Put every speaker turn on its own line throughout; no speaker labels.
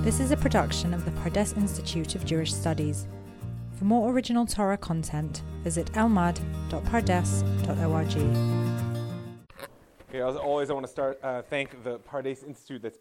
This is a production of the Pardes Institute of Jewish Studies. For more original Torah content, visit elmad.pardes.org.
Okay, as always, I want to thank the Pardes Institute, that's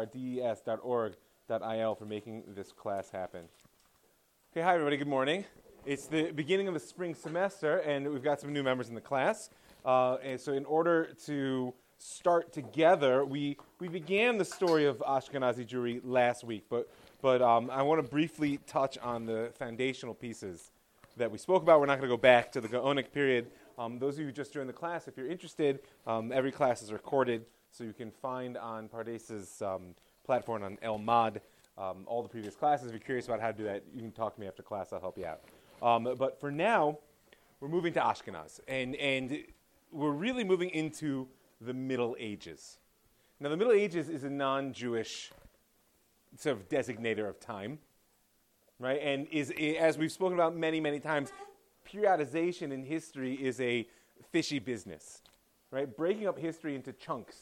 pardes.org.il, for making this class happen. Okay, hi everybody, good morning. It's the beginning of the spring semester, and we've got some new members in the class. And so in order to start together, we began the story of Ashkenazi Jewry last week, but I want to briefly touch on the foundational pieces that we spoke about. We're not going to go back to the Gaonic period. Those of you who just joined the class, if you're interested, every class is recorded, so you can find on Pardes's platform on Elmad all the previous classes. If you're curious about how to do that, you can talk to me after class. I'll help you out. But for now, we're moving to Ashkenaz, and we're really moving into the Middle Ages. Now, the Middle Ages is a non-Jewish sort of designator of time, right? And is, as we've spoken about many, many times, periodization in history is a fishy business, right? Breaking up history into chunks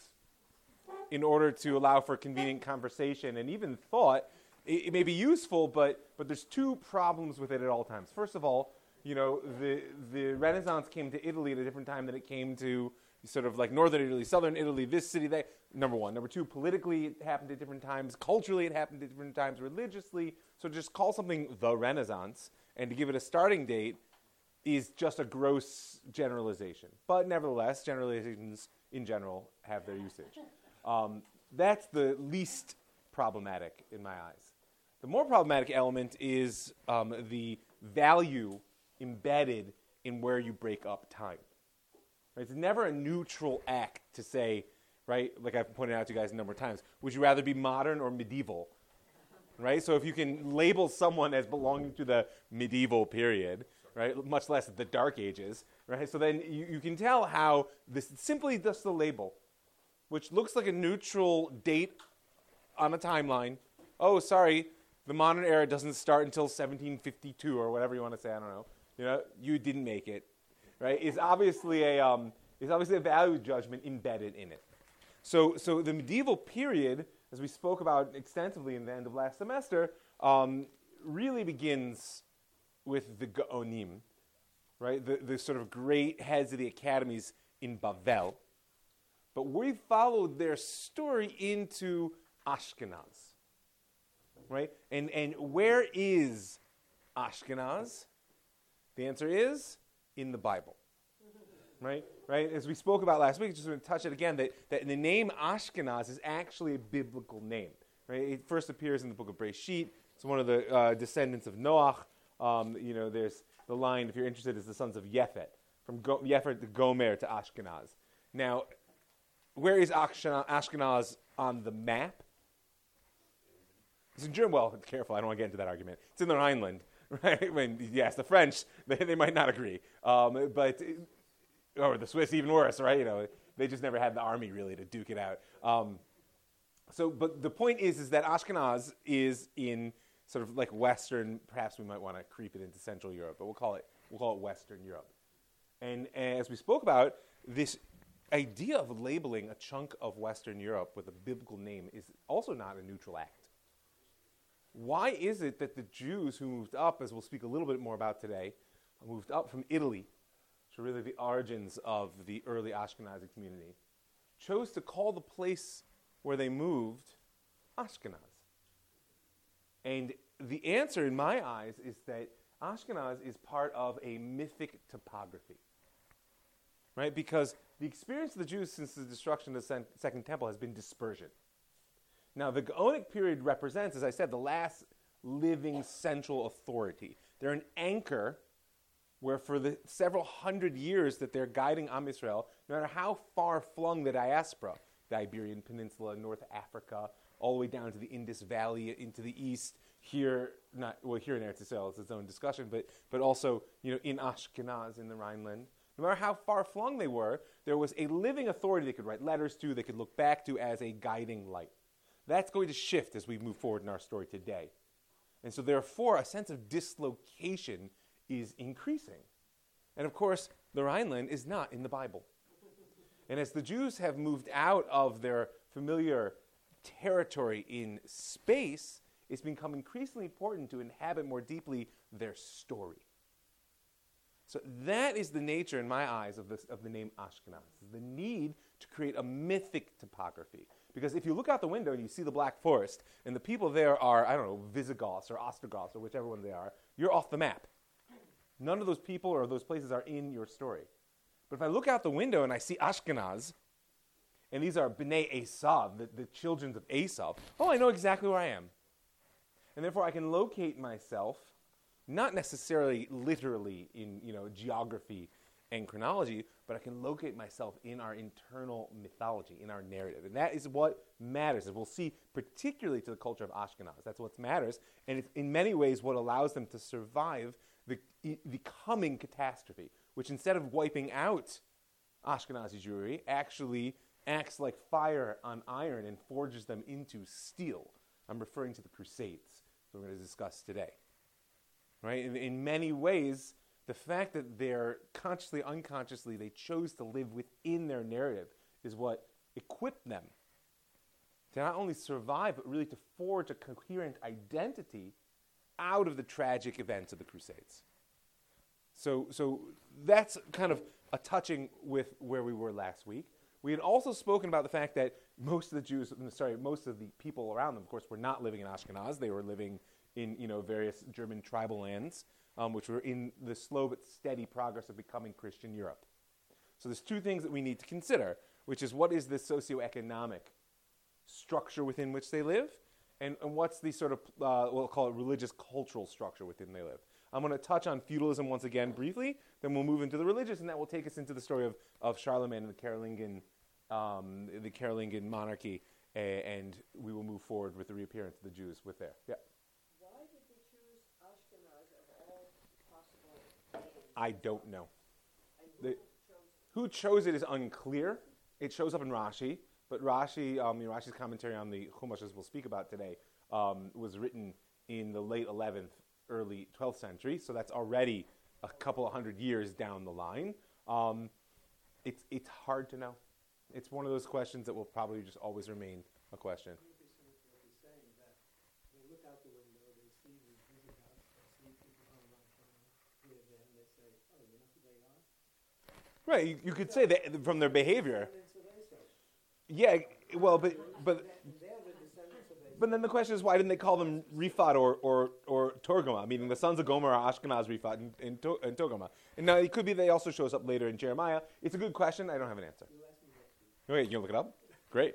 in order to allow for convenient conversation and even thought, it may be useful, but there's two problems with it at all times. First of all, you know, the Renaissance came to Italy at a different time than it came to sort of like northern Italy, southern Italy, this city, that, number one. Number two, politically it happened at different times. Culturally it happened at different times. Religiously, so just call something the Renaissance, and to give it a starting date is just a gross generalization. But nevertheless, generalizations in general have their usage. That's the least problematic in my eyes. The more problematic element is the value embedded in where you break up time. Right? It's never a neutral act to say, right, like I've pointed out to you guys a number of times, would you rather be modern or medieval? Right? So if you can label someone as belonging to the medieval period, right, much less the Dark Ages, right, so then you can tell how this simply just the label, which looks like a neutral date on a timeline. Oh, sorry, the modern era doesn't start until 1752 or whatever you want to say, I don't know. You know, you didn't make it. Right, is obviously a value judgment embedded in it. So the medieval period, as we spoke about extensively in the end of last semester, really begins with the Gaonim, right? The sort of great heads of the academies in Bavel. But we followed their story into Ashkenaz, right? And where is Ashkenaz? The answer is in the Bible, right? As we spoke about last week, just going to touch it again, that the name Ashkenaz is actually a biblical name, right? It first appears in the book of Breshit. It's one of the descendants of Noach. There's the line, if you're interested, is the sons of Yefet, from Yefet to Gomer to Ashkenaz. Now, where is Ashkenaz on the map? It's in German. Well, careful, I don't want to get into that argument. It's in the Rhineland. Right? When you ask the French, they might not agree. Or the Swiss, even worse, right? You know, they just never had the army really to duke it out. But the point is that Ashkenaz is in sort of like Western. Perhaps we might want to creep it into Central Europe, but we'll call it Western Europe. And as we spoke about, this idea of labeling a chunk of Western Europe with a biblical name is also not a neutral act. Why is it that the Jews who moved up, as we'll speak a little bit more about today, moved up from Italy, which are really the origins of the early Ashkenazi community, chose to call the place where they moved Ashkenaz? And the answer, in my eyes, is that Ashkenaz is part of a mythic topography, right? Because the experience of the Jews since the destruction of the Second Temple has been dispersion. Now, the Gaonic period represents, as I said, the last living central authority. They're an anchor where for the several hundred years that they're guiding Am Yisrael, no matter how far flung the diaspora, the Iberian Peninsula, North Africa, all the way down to the Indus Valley, into the east, here in Eretz Yisrael, it's its own discussion, but also in Ashkenaz, in the Rhineland. No matter how far flung they were, there was a living authority they could write letters to, they could look back to as a guiding light. That's going to shift as we move forward in our story today. And so therefore, a sense of dislocation is increasing. And of course, the Rhineland is not in the Bible. And as the Jews have moved out of their familiar territory in space it's become increasingly important to inhabit more deeply their story. So that is the nature, in my eyes, of the name Ashkenaz, the need to create a mythic topography. Because if you look out the window and you see the Black Forest, and the people there are, I don't know, Visigoths or Ostrogoths or whichever one they are, you're off the map. None of those people or those places are in your story. But if I look out the window and I see Ashkenaz, and these are Bnei Esav, the children of Esav, I know exactly where I am. And therefore I can locate myself, not necessarily literally in geography and chronology, but I can locate myself in our internal mythology, in our narrative. And that is what matters, as we'll see, particularly to the culture of Ashkenaz. That's what matters, and it's in many ways what allows them to survive the coming catastrophe, which instead of wiping out Ashkenazi Jewry, actually acts like fire on iron and forges them into steel. I'm referring to the Crusades that we're going to discuss today. Right? In many ways, the fact that they're consciously, unconsciously, they chose to live within their narrative is what equipped them to not only survive, but really to forge a coherent identity out of the tragic events of the Crusades. So that's kind of a touching with where we were last week. We had also spoken about the fact that most of the people around them, of course, were not living in Ashkenaz. They were living in various German tribal lands, which were in the slow but steady progress of becoming Christian Europe. So there's two things that we need to consider, which is what is the socioeconomic structure within which they live, and what's the sort of, we'll call it religious cultural structure within they live. I'm going to touch on feudalism once again briefly, then we'll move into the religious, and that will take us into the story of Charlemagne and the Carolingian monarchy, and we will move forward with the reappearance of the Jews with there. Yeah.
Why did they choose Ashkenaz of all possible names?
I don't know.
And
who chose it is unclear. It shows up in Rashi, but Rashi's commentary on the Chumash, as we'll speak about today, was written in the late 11th, early 12th century, so that's already a couple of hundred years down the line. It's hard to know. It's one of those questions that will probably just always remain a question. Right, you could say that from their behavior. Yeah, well, but then the question is, why didn't they call them Rifat or Torgoma? Meaning the sons of Gomer are Ashkenaz, Rifat, and Torgoma. And now it could be they also shows up later in Jeremiah. It's a good question. I don't have an answer. Okay, you can look it up. Great.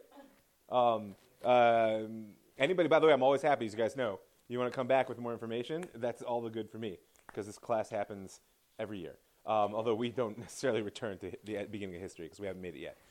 Anybody, by the way, I'm always happy, as you guys know. You want to come back with more information? That's all the good for me, because this class happens every year. Although we don't necessarily return to the beginning of history, because we haven't made it yet.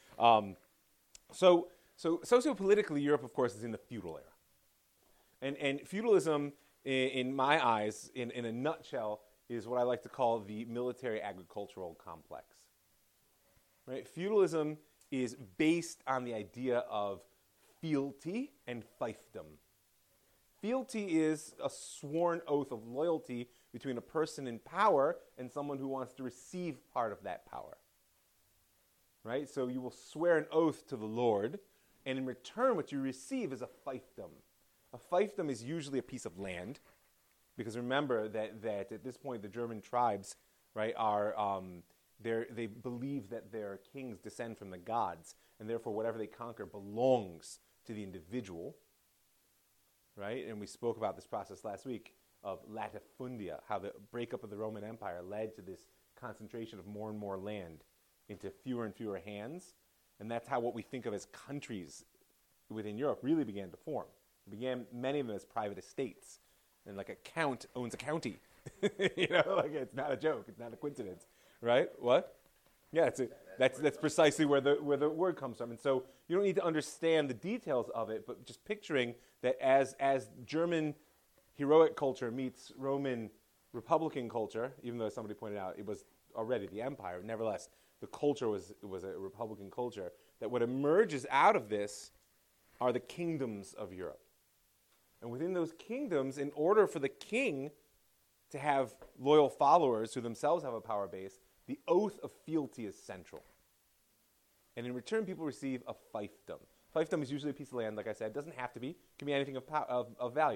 So sociopolitically, Europe, of course, is in the feudal era. And feudalism, in my eyes, in a nutshell, is what I like to call the military-agricultural complex. Right? Feudalism is based on the idea of fealty and fiefdom. Fealty is a sworn oath of loyalty between a person in power and someone who wants to receive part of that power. Right? So you will swear an oath to the Lord, and in return what you receive is a fiefdom. A fiefdom is usually a piece of land, because remember that at this point the German tribes, right, are they believe that their kings descend from the gods, and therefore whatever they conquer belongs to the individual. Right? And we spoke about this process last week of latifundia, how the breakup of the Roman Empire led to this concentration of more and more land into fewer and fewer hands. And that's how what we think of as countries within Europe really began to form. It began, many of them, as private estates. And like a count owns a county. It's not a joke. It's not a coincidence. Right? What? Yeah, that's precisely where the word comes from. And so you don't need to understand the details of it, but just picturing that as German heroic culture meets Roman republican culture, even though, as somebody pointed out, it was already the empire, nevertheless, the culture was a republican culture, that what emerges out of this are the kingdoms of Europe. And within those kingdoms, in order for the king to have loyal followers who themselves have a power base, the oath of fealty is central. And in return, people receive a fiefdom. Fiefdom is usually a piece of land, like I said. It doesn't have to be. It can be anything of value.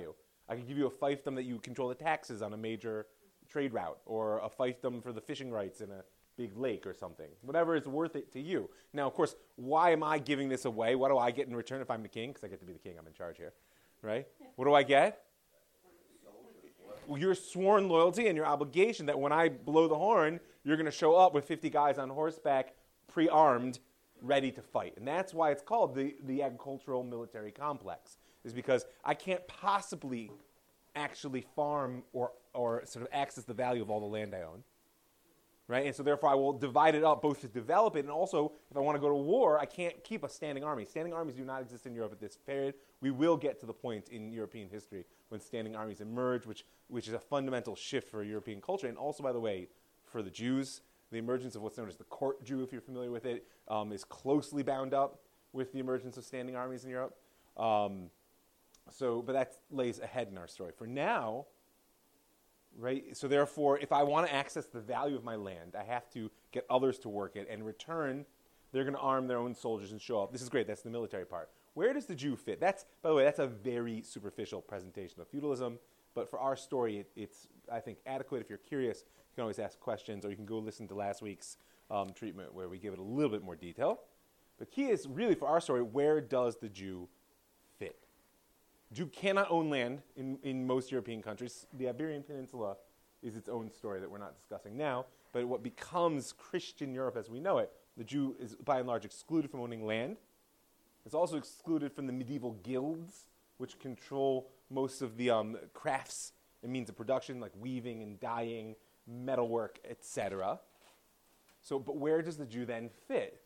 I could give you a fiefdom that you control the taxes on a major trade route, or a fiefdom for the fishing rights in a big lake or something. Whatever is worth it to you. Now, of course, why am I giving this away? What do I get in return if I'm the king? Because I get to be the king. I'm in charge here, right? What do I get? Your sworn loyalty and your obligation that when I blow the horn, you're going to show up with 50 guys on horseback, pre-armed, ready to fight. And that's why it's called the agricultural military complex, is because I can't possibly actually farm or sort of access the value of all the land I own. Right? And so therefore I will divide it up both to develop it, and also if I want to go to war, I can't keep a standing army. Standing armies do not exist in Europe at this period. We will get to the point in European history when standing armies emerge, which is a fundamental shift for European culture. And also, by the way, for the Jews, the emergence of what's known as the court Jew, if you're familiar with it, is closely bound up with the emergence of standing armies in Europe. But that lays ahead in our story. For now, right? So therefore, if I want to access the value of my land, I have to get others to work it. And in return, they're going to arm their own soldiers and show up. This is great. That's the military part. Where does the Jew fit? By the way, that's a very superficial presentation of feudalism. But for our story, it's, I think, adequate. If you're curious, you can always ask questions, or you can go listen to last week's treatment where we give it a little bit more detail. The key is really, for our story, where does the Jew fit? Jew cannot own land in most European countries. The Iberian Peninsula is its own story that we're not discussing now. But what becomes Christian Europe as we know it, the Jew is by and large excluded from owning land. It's also excluded from the medieval guilds, which control most of the crafts and means of production, like weaving and dyeing, metalwork, etc. So, but where does the Jew then fit?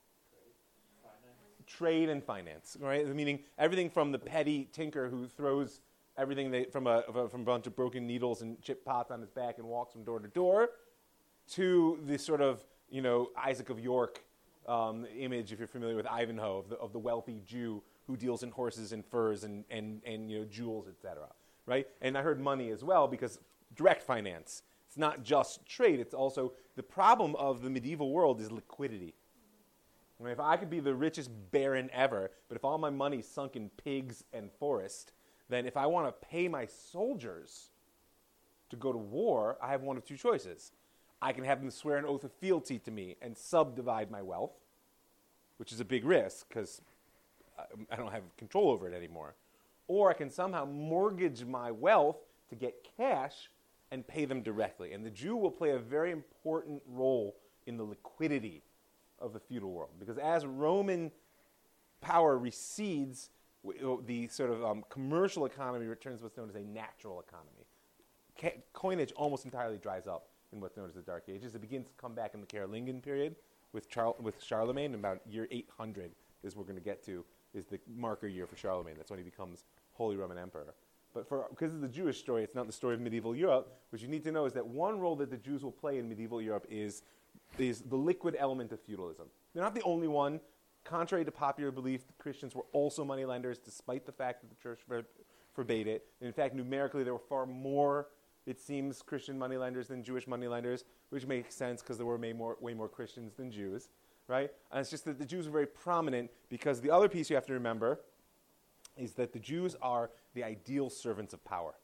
Trade and finance, right? Meaning everything from the petty tinker who throws everything from a bunch of broken needles and chip pots on his back and walks from door to door, to the sort of, Isaac of York image, if you're familiar with Ivanhoe, of the wealthy Jew who deals in horses and furs and jewels, etc. Right? And I heard money as well, because direct finance. It's not just trade. It's also the problem of the medieval world is liquidity. I mean, if I could be the richest baron ever, but if all my money's sunk in pigs and forest, then if I want to pay my soldiers to go to war, I have one of two choices. I can have them swear an oath of fealty to me and subdivide my wealth, which is a big risk because I don't have control over it anymore. Or I can somehow mortgage my wealth to get cash and pay them directly. And the Jew will play a very important role in the liquidity of the feudal world. Because as Roman power recedes, the sort of commercial economy returns what's known as a natural economy. Coinage almost entirely dries up in what's known as the Dark Ages. It begins to come back in the Carolingian period with Charlemagne, and about year 800 is we're going to get to, is the marker year for Charlemagne. That's when he becomes Holy Roman Emperor. But because of the Jewish story, it's not the story of medieval Europe. What you need to know is that one role that the Jews will play in medieval Europe is the liquid element of feudalism. They're not the only one. Contrary to popular belief, the Christians were also moneylenders, despite the fact that the church forbade it. And in fact, numerically, there were far more, it seems, Christian moneylenders than Jewish moneylenders, which makes sense because there were way more Christians than Jews, right? And it's just that the Jews were very prominent, because the other piece you have to remember is that the Jews are the ideal servants of power.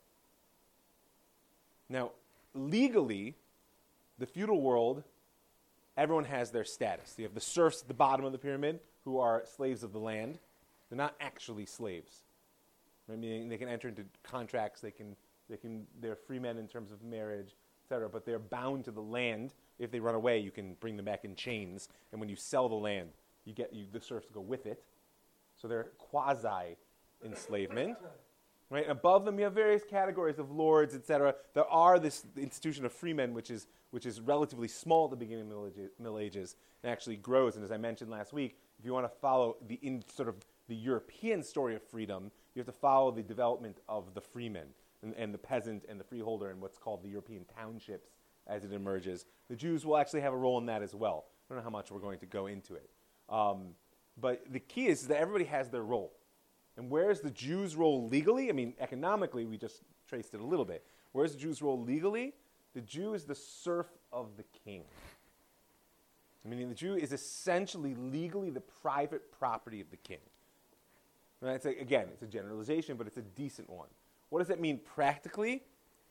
Now, legally, the feudal world, everyone has their status. You have the serfs at the bottom of the pyramid who are slaves of the land. They're not actually slaves. I mean, they can enter into contracts. They're free men in terms of marriage, etc. But they're bound to the land. If they run away, you can bring them back in chains. And when you sell the land, the serfs go with it. So they're quasi-enslavement. Right? Above them, you have various categories of lords, etc. There are this institution of freemen, which is relatively small at the beginning of the Middle Ages, and actually grows. And as I mentioned last week, if you want to follow the European story of freedom, you have to follow the development of the freeman and the peasant and the freeholder and what's called the European townships as it emerges. The Jews will actually have a role in that as well. I don't know how much we're going to go into it. But the key is that everybody has their role. And where's the Jews' role legally? I mean, economically, we just traced it a little bit. Where's the Jews' role legally? The Jew is the serf of the king. Meaning the Jew is essentially legally the private property of the king. Right? It's a generalization, but it's a decent one. What does that mean practically?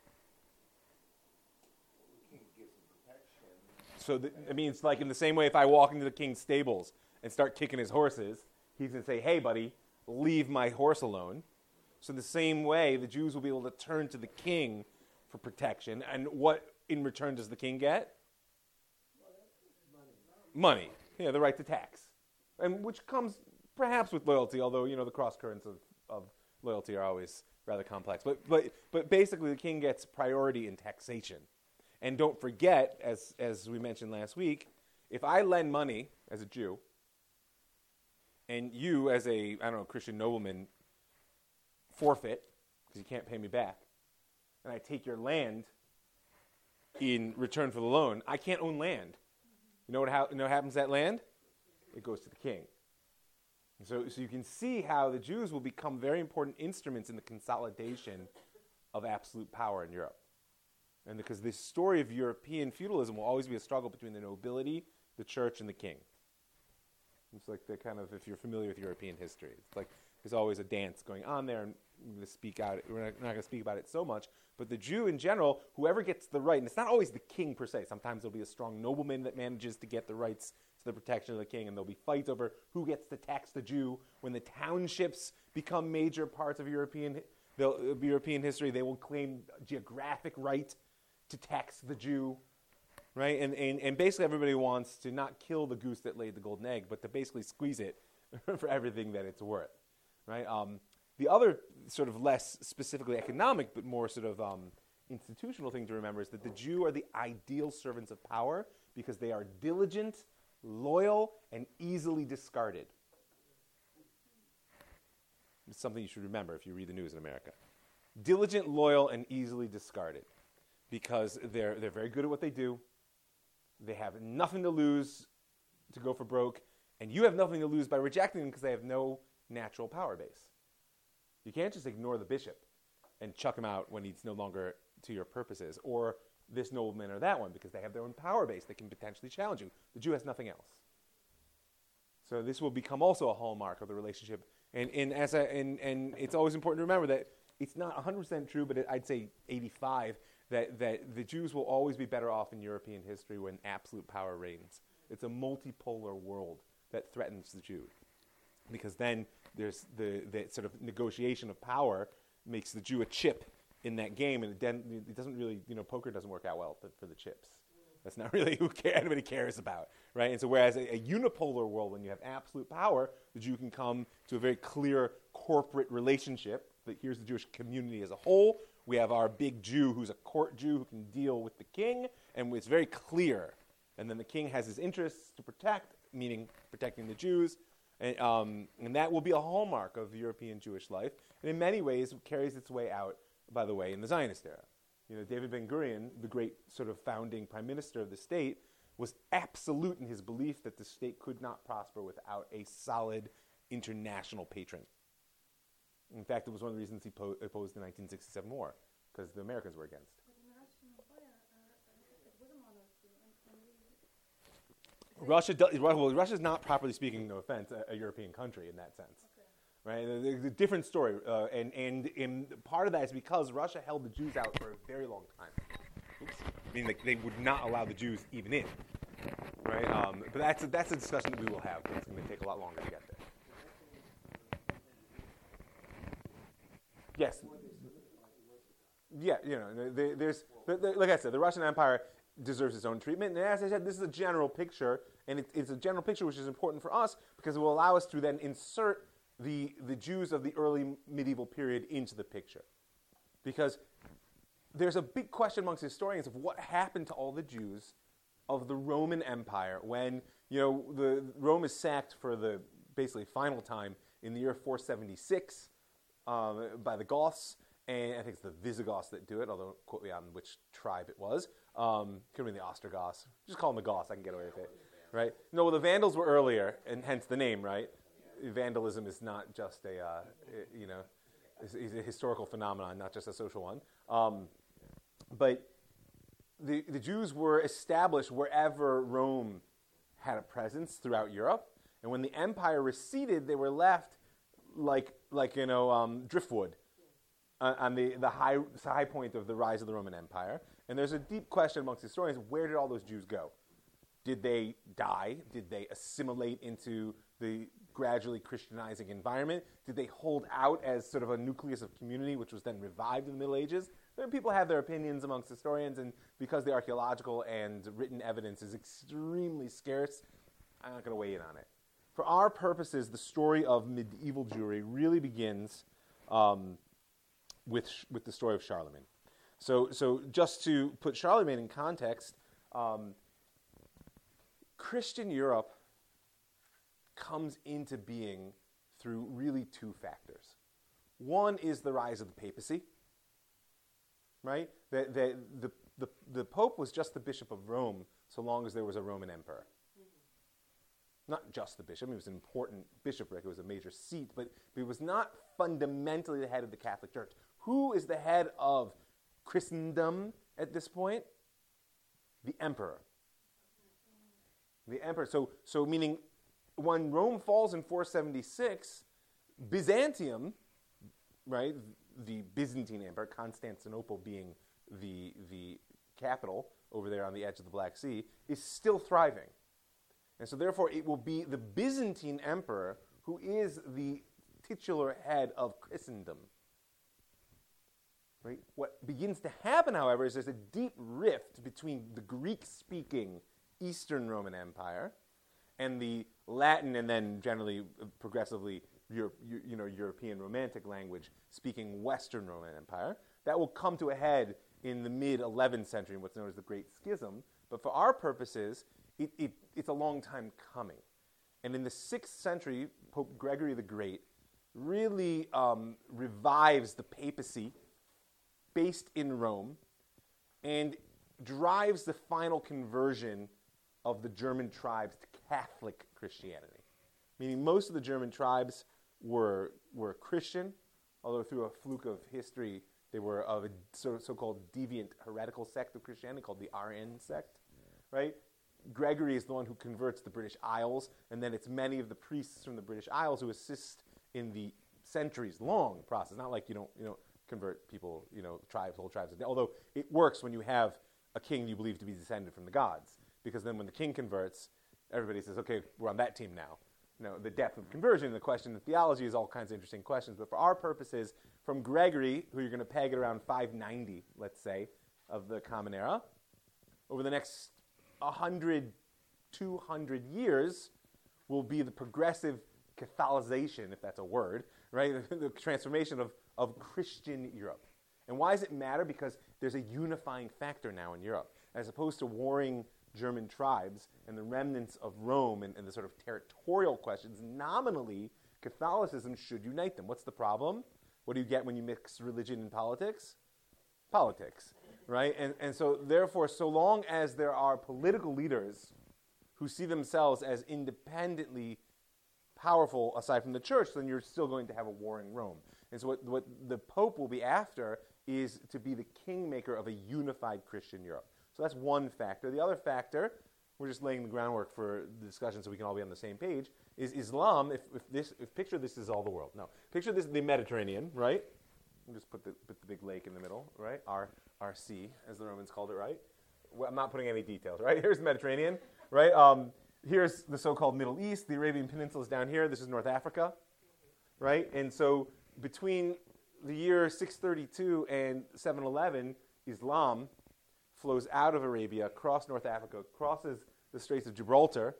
So it means like in the same way if I walk into the king's stables and start kicking his horses, he's going to say, hey, buddy, leave my horse alone. So in the same way, the Jews will be able to turn to the king for protection. And what in return does the king get? Money. Yeah, the right to tax. And which comes perhaps with loyalty, although, the cross currents of loyalty are always rather complex. But basically the king gets priority in taxation. And don't forget, as we mentioned last week, if I lend money as a Jew, and you as a, Christian nobleman forfeit, because you can't pay me back, and I take your land in return for the loan, I can't own land. You know what happens to that land? It goes to the king. So you can see how the Jews will become very important instruments in the consolidation of absolute power in Europe. And because this story of European feudalism will always be a struggle between the nobility, the church, and the king. It's like the kind of, if you're familiar with European history, it's like there's always a dance going on there, and we're not going to speak about it so much, but the Jew in general, whoever gets the right, and it's not always the king per se, sometimes there'll be a strong nobleman that manages to get the rights to the protection of the king, and there'll be fights over who gets to tax the Jew. When the townships become major parts of European history, they will claim geographic right to tax the Jew, right? And basically everybody wants to not kill the goose that laid the golden egg, but to basically squeeze it for everything that it's worth, right? The other sort of less specifically economic, but more sort of institutional thing to remember is that the Jew are the ideal servants of power because they are diligent, loyal, and easily discarded. It's something you should remember if you read the news in America. Diligent, loyal, and easily discarded. Because they're very good at what they do. They have nothing to lose to go for broke. And you have nothing to lose by rejecting them because they have no natural power base. You can't just ignore the bishop and chuck him out when he's no longer to your purposes. Or this nobleman or that one because they have their own power base that can potentially challenge you. The Jew has nothing else. So this will become also a hallmark of the relationship. And it's always important to remember that it's not 100% true, but I'd say 85%. That the Jews will always be better off in European history when absolute power reigns. It's a multipolar world that threatens the Jew. Because then there's the sort of negotiation of power makes the Jew a chip in that game, and it doesn't really, poker doesn't work out well for the chips. That's not really who anybody cares about, right? And so whereas a unipolar world, when you have absolute power, the Jew can come to a very clear corporate relationship. That here's the Jewish community as a whole. We have our big Jew who's a court Jew who can deal with the king, and it's very clear. And then the king has his interests to protect, meaning protecting the Jews, and that will be a hallmark of European Jewish life. And in many ways, it carries its way out, by the way, in the Zionist era. David Ben-Gurion, the great sort of founding prime minister of the state, was absolute in his belief that the state could not prosper without a solid international patron. In fact, it was one of the reasons he opposed the 1967 war, because the Americans were against.
But in Russian Empire, it was a monarchy.
Russia's not, properly speaking, no offense, a European country in that sense. Okay. Right? It's a different story, and part of that is because Russia held the Jews out for a very long time. Oops. I mean, they would not allow the Jews even in. Right? But that's a discussion that we will have. It's going to take a lot longer to get there. Yes. Yeah, there's like I said, the Russian Empire deserves its own treatment. And as I said, this is a general picture, and it's a general picture which is important for us because it will allow us to then insert the Jews of the early medieval period into the picture. Because there's a big question amongst historians of what happened to all the Jews of the Roman Empire when, the Rome is sacked for the basically final time in the year 476. By the Goths, and I think it's the Visigoths that do it, although don't quote me on which tribe it was. Could be the Ostrogoths. Just call them the Goths, I can get away with it. Right? No, well, the Vandals were earlier, and hence the name, right? Vandalism is not just is a historical phenomenon, not just a social one. But the Jews were established wherever Rome had a presence throughout Europe, and when the empire receded, they were left like driftwood, on the high point of the rise of the Roman Empire. And there's a deep question amongst historians, where did all those Jews go? Did they die? Did they assimilate into the gradually Christianizing environment? Did they hold out as sort of a nucleus of community, which was then revived in the Middle Ages? People have their opinions amongst historians, and because the archaeological and written evidence is extremely scarce, I'm not going to weigh in on it. For our purposes, the story of medieval Jewry really begins with the story of Charlemagne. So just to put Charlemagne in context, Christian Europe comes into being through really two factors. One is the rise of the papacy, right? The Pope was just the Bishop of Rome so long as there was a Roman emperor. Not just the bishop, he was an important bishopric, it was a major seat, but he was not fundamentally the head of the Catholic Church. Who is the head of Christendom at this point? The emperor. The emperor. So meaning when Rome falls in 476, Byzantium, right, the Byzantine Empire, Constantinople being the capital over there on the edge of the Black Sea, is still thriving. And so therefore it will be the Byzantine emperor who is the titular head of Christendom. Right? What begins to happen, however, is there's a deep rift between the Greek-speaking Eastern Roman Empire and the Latin and then generally progressively European Romantic language speaking Western Roman Empire. That will come to a head in the mid-11th century in what's known as the Great Schism. But for our purposes, it's a long time coming. And in the 6th century, Pope Gregory the Great really revives the papacy based in Rome and drives the final conversion of the German tribes to Catholic Christianity. Meaning most of the German tribes were Christian, although through a fluke of history, they were of a so-called deviant heretical sect of Christianity called the Arian sect, right? Gregory is the one who converts the British Isles, and then it's many of the priests from the British Isles who assist in the centuries-long process. Not like you don't convert people, tribes, whole tribes. Although it works when you have a king you believe to be descended from the gods, because then when the king converts, everybody says, okay, we're on that team now. The depth of conversion, the question of theology is all kinds of interesting questions. But for our purposes, from Gregory, who you're going to peg at around 590, let's say, of the Common Era, over the next 100, 200 years will be the progressive Catholicization, if that's a word, right? The transformation of Christian Europe. And why does it matter? Because there's a unifying factor now in Europe. As opposed to warring German tribes and the remnants of Rome and the sort of territorial questions, nominally, Catholicism should unite them. What's the problem? What do you get when you mix religion and politics? Politics, right? And so therefore, so long as there are political leaders who see themselves as independently powerful aside from the church, then you're still going to have a warring Rome. And so what the Pope will be after is to be the kingmaker of a unified Christian Europe. So that's one factor. The other factor, we're just laying the groundwork for the discussion so we can all be on the same page, is Islam. If picture this is all the world. No, picture this the Mediterranean, right? We'll just put the big lake in the middle, right? Our sea, as the Romans called it, right? Well, I'm not putting any details, right? Here's the Mediterranean, right? Here's the so-called Middle East. The Arabian Peninsula is down here. This is North Africa, right? And so between the year 632 and 711, Islam flows out of Arabia, across North Africa, crosses the Straits of Gibraltar,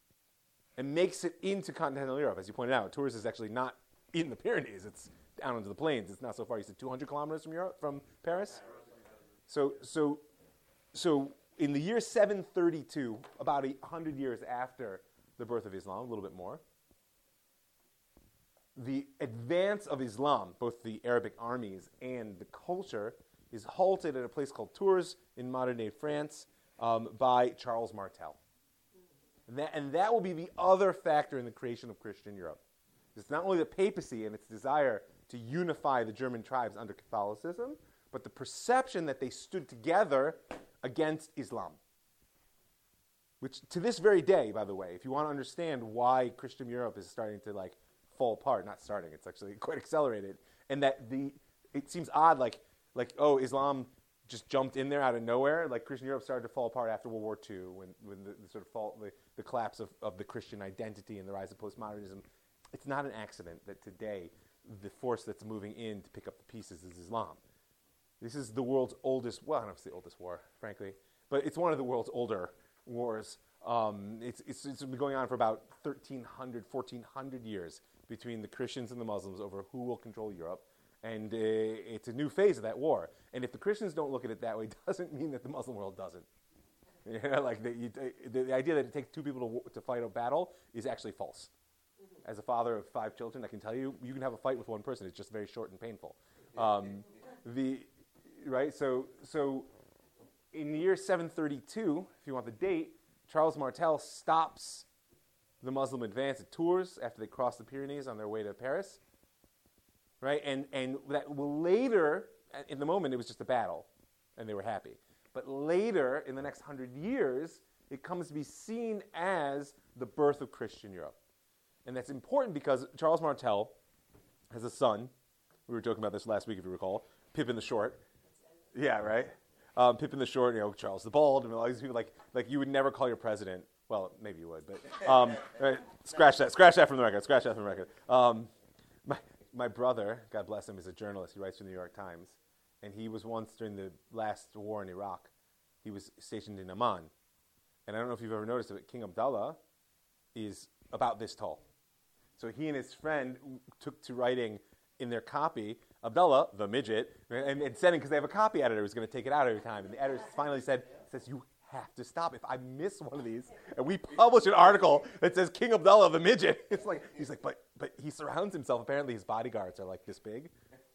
and makes it into continental Europe. As you pointed out, Tours is actually not in the Pyrenees. It's down into the plains. It's not so far. You said 200 kilometers from Paris? So in the year 732, about 100 years after the birth of Islam, a little bit more, the advance of Islam, both the Arabic armies and the culture, is halted at a place called Tours in modern-day France by Charles Martel. And that will be the other factor in the creation of Christian Europe. It's not only the papacy and its desire to unify the German tribes under Catholicism, but the perception that they stood together against Islam. Which, to this very day, by the way, if you want to understand why Christian Europe is starting to fall apart, not starting, it's actually quite accelerated, and that it seems odd, like Islam just jumped in there out of nowhere. Like Christian Europe started to fall apart after World War II when the sort of fall, the collapse of the Christian identity and the rise of postmodernism. It's not an accident that today the force that's moving in to pick up the pieces is Islam. This is the world's oldest, well, I don't know if it's the oldest war, frankly, but it's one of the world's older wars. It's been going on for about 1,300, 1,400 years between the Christians and the Muslims over who will control Europe. And it's a new phase of that war. And if the Christians don't look at it that way, it doesn't mean that the Muslim world doesn't. You know, like the idea that it takes two people to fight a battle is actually false. As a father of 5 children, I can tell you, you can have a fight with one person. It's just very short and painful. Right? So in the year 732, if you want the date, Charles Martel stops the Muslim advance at Tours after they cross the Pyrenees on their way to Paris. Right? And that later, in the moment, it was just a battle, and they were happy. But later, in the next 100 years, it comes to be seen as the birth of Christian Europe. And that's important because Charles Martel has a son. We were joking about this last week, if you recall. Pippin the Short. Yeah, right? Pippin the Short, Charles the Bald, and all these people, like you would never call your president. Well, maybe you would, but right, scratch that from the record. My brother, God bless him, is a journalist. He writes for the New York Times. And he was once, during the last war in Iraq, he was stationed in Amman. And I don't know if you've ever noticed it, but King Abdullah is about this tall. So he and his friend took to writing in their copy, Abdullah, the midget, and sending, because they have a copy editor who's going to take it out every time. And the editor finally says, you have to stop. If I miss one of these, and we publish an article that says King Abdullah, the midget, he's like, but he surrounds himself. Apparently his bodyguards are like this big.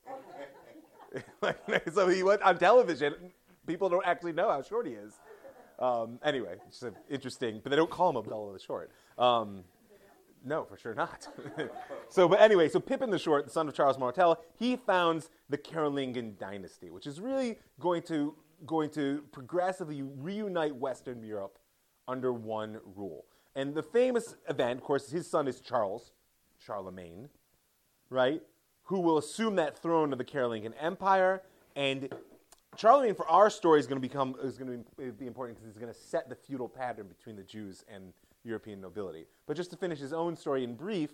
So he went on television. People don't actually know how short he is. Anyway, it's just interesting. But they don't call him Abdullah the Short. No, for sure not. So Pippin the Short, the son of Charles Martel, he founds the Carolingian dynasty, which is really going to progressively reunite Western Europe under one rule. And the famous event, of course, his son is Charlemagne, right, who will assume that throne of the Carolingian Empire. And Charlemagne, for our story, is going to be important because he's going to set the feudal pattern between the Jews and European nobility. But just to finish his own story in brief,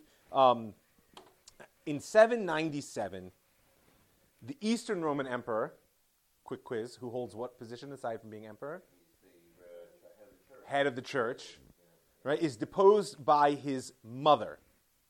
in 797, the Eastern Roman Emperor, quick quiz, who holds what position aside from being emperor? He's the head of the church, right? Is deposed by his mother.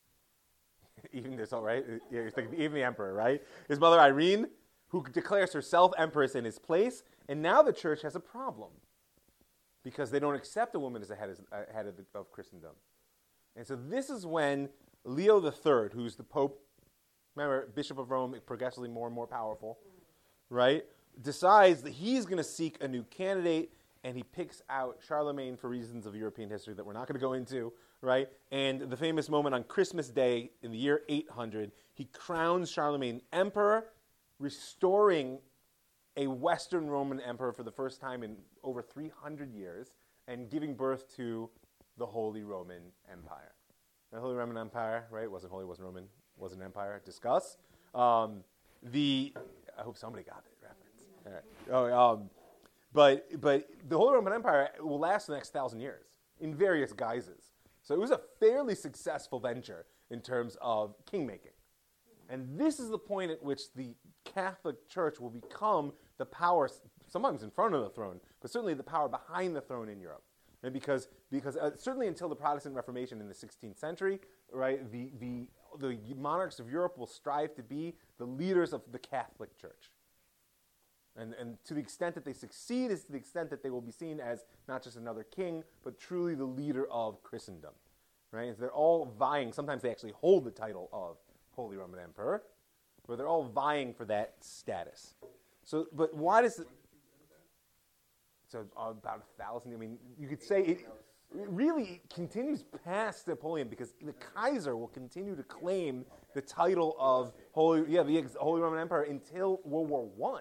Even this, all right? Yeah, you're thinking even the emperor, right? His mother Irene, who declares herself empress in his place, and now the church has a problem because they don't accept a woman as a head of Christendom. And so this is when Leo III, who's the Pope, remember, Bishop of Rome, progressively more and more powerful, right, decides that he's going to seek a new candidate, and he picks out Charlemagne for reasons of European history that we're not going to go into, right? And the famous moment on Christmas Day in the year 800, he crowns Charlemagne emperor, restoring a Western Roman emperor for the first time in over 300 years, and giving birth to the Holy Roman Empire. The Holy Roman Empire, right? Wasn't holy, wasn't Roman, wasn't empire. Discuss. I hope somebody got that reference. All right. But the Holy Roman Empire will last the next 1,000 years in various guises. So it was a fairly successful venture in terms of king-making. And this is the point at which the Catholic Church will become the power, sometimes in front of the throne, but certainly the power behind the throne in Europe. And because certainly until the Protestant Reformation in the 16th century, right, the monarchs of Europe will strive to be the leaders of the Catholic Church. And to the extent that they succeed is to the extent that they will be seen as not just another king, but truly the leader of Christendom. Right? So they're all vying. Sometimes they actually hold the title of Holy Roman Emperor, but they're all vying for that status. So, but why does it? So about 1,000. I mean, you could say it really continues past Napoleon because the Kaiser will continue to claim the title of Holy Roman Emperor until World War I.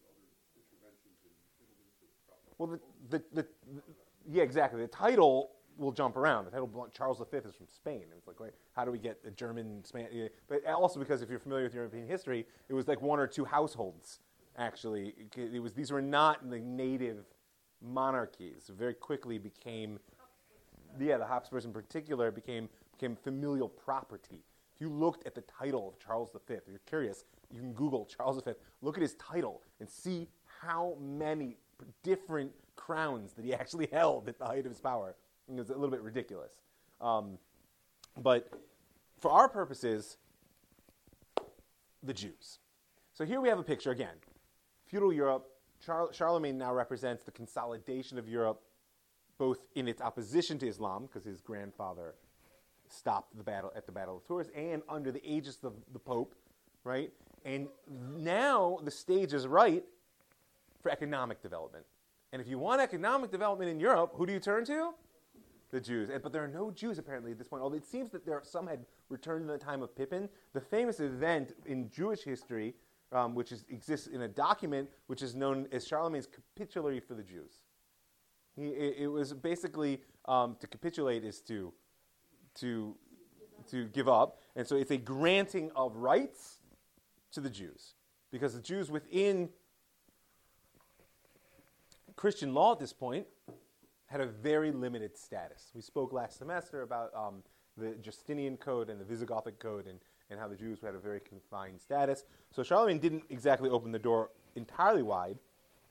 Well, exactly. The title will jump around. The title Charles V is from Spain. It's like, wait, how do we get the German, Spanish? But also because if you're familiar with European history, it was like one or two households, actually. These were not the native monarchies. It very quickly became, the Habsburgs in particular became familial property. If you looked at the title of Charles V, if you're curious, you can Google Charles V, look at his title and see how many different crowns that he actually held at the height of his power. It was a little bit ridiculous. But for our purposes, the Jews. So here we have a picture, again, feudal Europe. Charlemagne now represents the consolidation of Europe, both in its opposition to Islam, because his grandfather stopped the battle at the Battle of Tours, and under the aegis of the Pope, right? And now the stage is right for economic development. And if you want economic development in Europe, who do you turn to? The Jews. But there are no Jews apparently at this point, although it seems that some had returned in the time of Pippin. The famous event in Jewish history, which exists in a document which is known as Charlemagne's capitulary for the Jews. It was basically, to capitulate is to give up. And so it's a granting of rights to the Jews. Because the Jews within Christian law at this point had a very limited status. We spoke last semester about the Justinian Code and the Visigothic Code and how the Jews had a very confined status. So Charlemagne didn't exactly open the door entirely wide,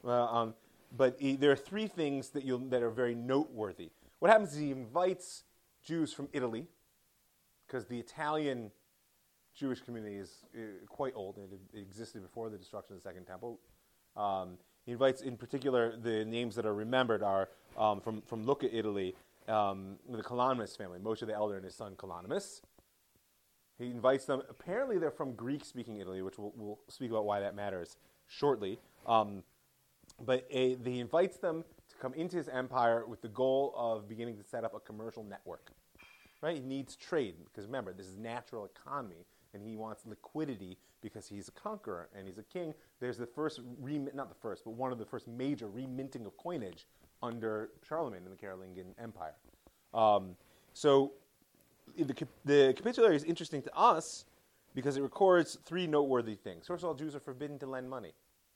but there are three things that are very noteworthy. What happens is he invites Jews from Italy, because the Italian Jewish community is quite old, and it existed before the destruction of the Second Temple. He invites, in particular, the names that are remembered are from Lucca, Italy, the Kalonymus family, Moshe the Elder and his son Kalonymus. He invites them. Apparently, they're from Greek-speaking Italy, which we'll speak about why that matters shortly. But he invites them to come into his empire with the goal of beginning to set up a commercial network. Right? He needs trade, because remember, this is natural economy, and he wants liquidity because he's a conqueror and he's a king. There's the first, not the first, but one of the first major reminting of coinage under Charlemagne in the Carolingian Empire. So the capitulary is interesting to us because it records three noteworthy things. First of all, Jews are forbidden to lend money,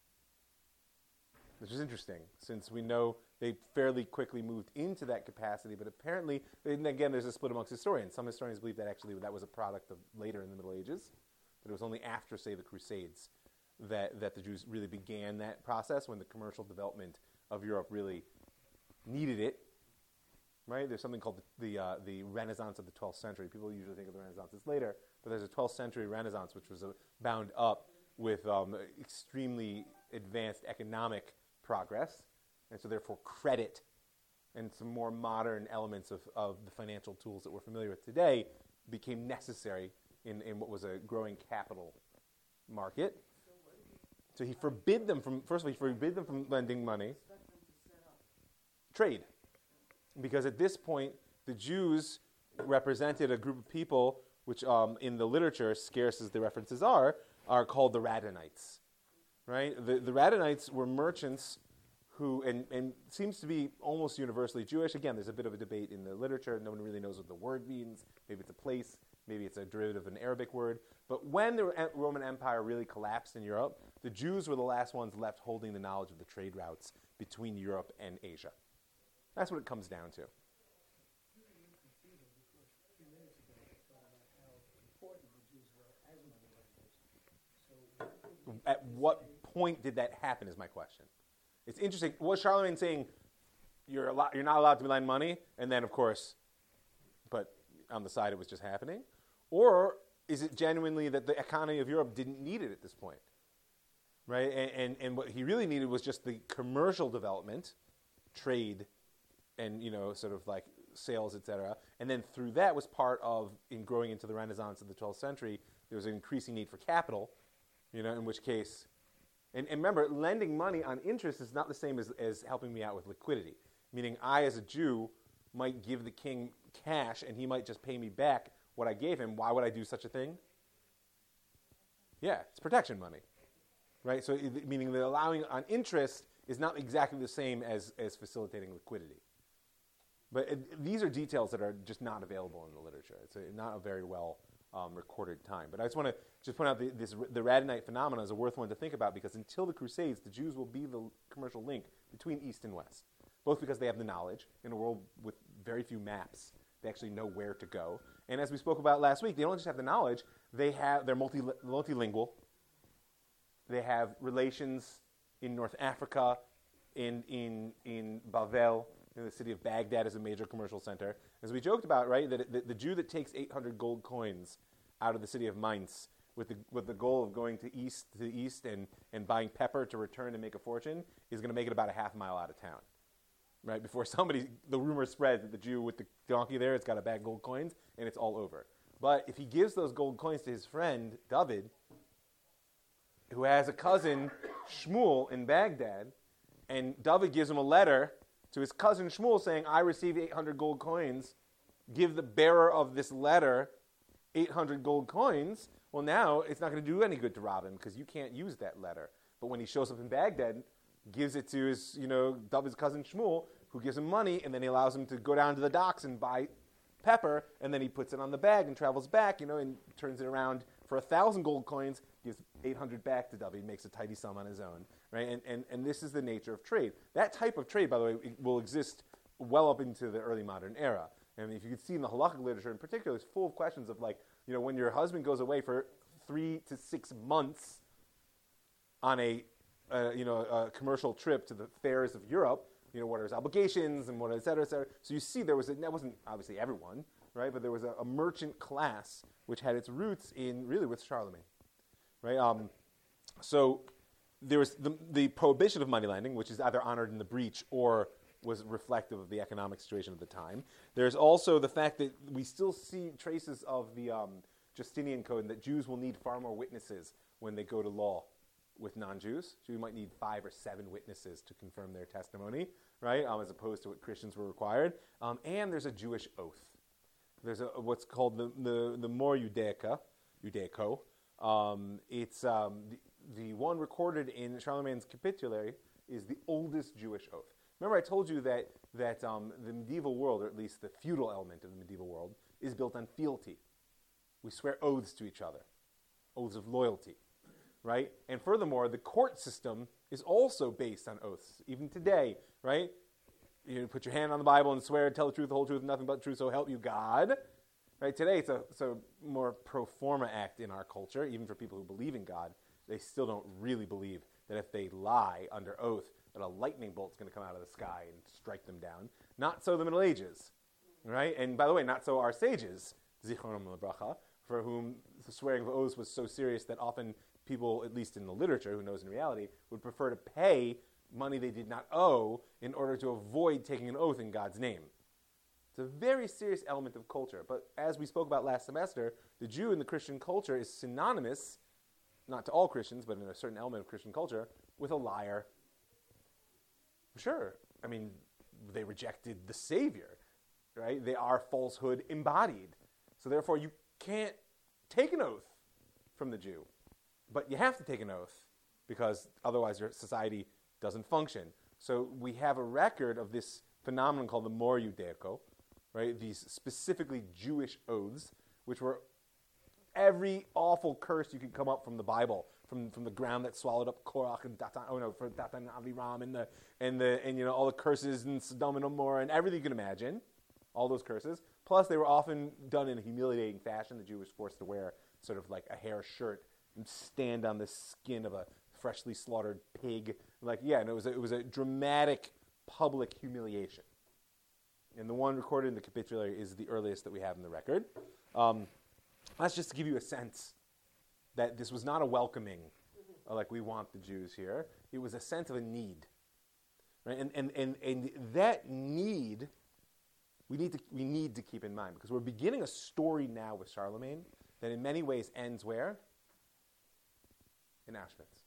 which is interesting, since we know they fairly quickly moved into that capacity, but apparently, and again, there's a split amongst historians. Some historians believe that actually that was a product of later in the Middle Ages, that it was only after, say, the Crusades that the Jews really began that process, when the commercial development of Europe really needed it, right? There's something called the Renaissance of the 12th century. People usually think of the Renaissance as later, but there's a 12th century Renaissance, which was bound up with extremely advanced economic progress, and so therefore credit and some more modern elements of the financial tools that we're familiar with today became necessary in what was a growing capital market. So he forbid them from, first of all, he forbid them from lending money. Trade. Because at this point, the Jews represented a group of people which in the literature, scarce as the references are called the Radhanites. Right? The Radhanites were merchants who, and seems to be almost universally Jewish. Again, there's a bit of a debate in the literature. No one really knows what the word means. Maybe it's a place. Maybe it's a derivative of an Arabic word. But when the Roman Empire really collapsed in Europe, the Jews were the last ones left holding the knowledge of the trade routes between Europe and Asia. That's what it comes down to. At what point did that happen is my question. It's interesting. Was Charlemagne saying you're not allowed to lend money, and then, of course, but on the side it was just happening? Or is it genuinely that the economy of Europe didn't need it at this point? Right? And what he really needed was just the commercial development, trade, and sort of like sales, etc. And then through that was part of, in growing into the Renaissance of the 12th century, there was an increasing need for capital, in which case, and remember, lending money on interest is not the same as helping me out with liquidity. Meaning I, as a Jew, might give the king cash and he might just pay me back what I gave him. Why would I do such a thing? Yeah, it's protection money. Right? So meaning that allowing on interest is not exactly the same as facilitating liquidity. But these are details that are just not available in the literature. It's not a very well recorded time. But I just want to just point out the Radhanite phenomenon is a worth one to think about, because until the Crusades, the Jews will be the commercial link between East and West, both because they have the knowledge. In a world with very few maps, they actually know where to go. And as we spoke about last week, they don't just have the knowledge, they're multilingual. They have relations in North Africa, in Bavel, in the city of Baghdad as a major commercial center. As we joked about, right, that the Jew that takes 800 gold coins out of the city of Mainz with the goal of going to the east and buying pepper to return and make a fortune is going to make it about a half mile out of town. Right, before the rumor spreads that the Jew with the donkey there, it's got a bag of gold coins, and it's all over. But if he gives those gold coins to his friend, David, who has a cousin, Shmuel, in Baghdad, and David gives him a letter to his cousin Shmuel saying, I received 800 gold coins, give the bearer of this letter 800 gold coins, well, now it's not going to do any good to rob him because you can't use that letter. But when he shows up in Baghdad, gives it to his, David's cousin Shmuel, who gives him money, and then he allows him to go down to the docks and buy pepper, and then he puts it on the bag and travels back, and turns it around for 1,000 gold coins, gives 800 back to David, makes a tidy sum on his own, right? And this is the nature of trade. That type of trade, by the way, will exist well up into the early modern era. And if you could see in the halakhic literature in particular, it's full of questions of when your husband goes away for 3 to 6 months on a commercial trip to the fairs of Europe, what are his obligations and what, et cetera, et cetera. So you see that wasn't obviously everyone, right? But there was a merchant class which had its roots with Charlemagne, right? So there was the prohibition of money lending, which is either honored in the breach or was reflective of the economic situation of the time. There's also the fact that we still see traces of the Justinian Code, and that Jews will need far more witnesses when they go to law with non-Jews. So you might need 5 or 7 witnesses to confirm their testimony, right, as opposed to what Christians were required. And there's a Jewish oath. There's what's called the Mor Judaica, Judaico. It's the one recorded in Charlemagne's Capitulary is the oldest Jewish oath. Remember, I told you that the medieval world, or at least the feudal element of the medieval world, is built on fealty. We swear oaths to each other, oaths of loyalty. Right? And furthermore, the court system is also based on oaths, even today, right? You put your hand on the Bible and swear, tell the truth, the whole truth, nothing but the truth, so help you God. Right? Today, it's a more pro forma act in our culture, even for people who believe in God. They still don't really believe that if they lie under oath, that a lightning bolt's going to come out of the sky and strike them down. Not so the Middle Ages, right? And by the way, not so our sages, Zichronim Lebracha, for whom the swearing of oaths was so serious that often people, at least in the literature, who knows in reality, would prefer to pay money they did not owe in order to avoid taking an oath in God's name. It's a very serious element of culture. But as we spoke about last semester, the Jew in the Christian culture is synonymous, not to all Christians, but in a certain element of Christian culture, with a liar. Sure, I mean, they rejected the Savior, right? They are falsehood embodied. So therefore, you can't take an oath from the Jew. But you have to take an oath because otherwise your society doesn't function. So we have a record of this phenomenon called the Mor Judaico, right? These specifically Jewish oaths, which were every awful curse you could come up from the Bible, from the ground that swallowed up Korach and Datan and Aviram and all the curses in Sodom and Gomorrah and everything you can imagine, all those curses. Plus, they were often done in a humiliating fashion. The Jew was forced to wear sort of like a hair shirt and stand on the skin of a freshly slaughtered pig. It was a dramatic public humiliation. And the one recorded in the Capitulary is the earliest that we have in the record. That's just to give you a sense that this was not a welcoming, like we want the Jews here. It was a sense of a need. Right? And that need, we need to keep in mind, because we're beginning a story now with Charlemagne that in many ways ends where? In Auschwitz.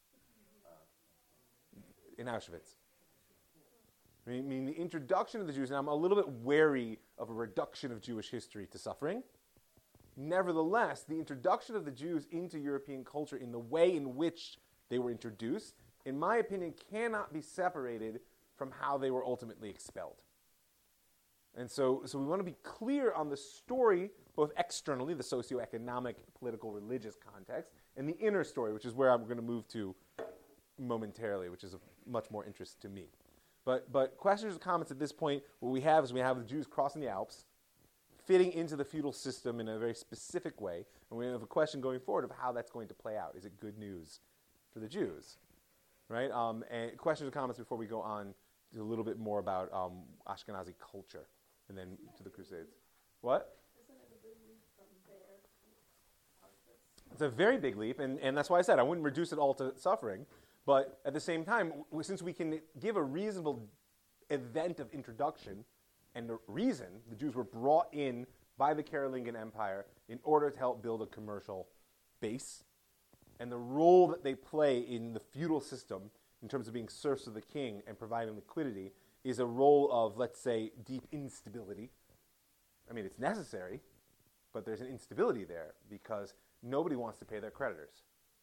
In Auschwitz. I mean, the introduction of the Jews, and I'm a little bit wary of a reduction of Jewish history to suffering. Nevertheless, the introduction of the Jews into European culture in the way in which they were introduced, in my opinion, cannot be separated from how they were ultimately expelled. And so we want to be clear on the story, both externally, the socioeconomic, political, religious context, and the inner story, which is where I'm going to move to momentarily, which is of much more interest to me. But questions or comments at this point, what we have is we have the Jews crossing the Alps, fitting into the feudal system in a very specific way, and we have a question going forward of how that's going to play out. Is it good news for the Jews? Right? And questions or comments before we go on to a little bit more about Ashkenazi culture, and then to the Crusades. What?
Isn't it a big leap from there to Auschwitz?
It's a very big leap, and that's why I said I wouldn't reduce it all to suffering. But at the same time, since we can give a reasonable event of introduction and the reason the Jews were brought in by the Carolingian Empire in order to help build a commercial base, and the role that they play in the feudal system in terms of being serfs of the king and providing liquidity is a role of, let's say, deep instability. I mean, it's necessary, but there's an instability there because nobody wants to pay their creditors.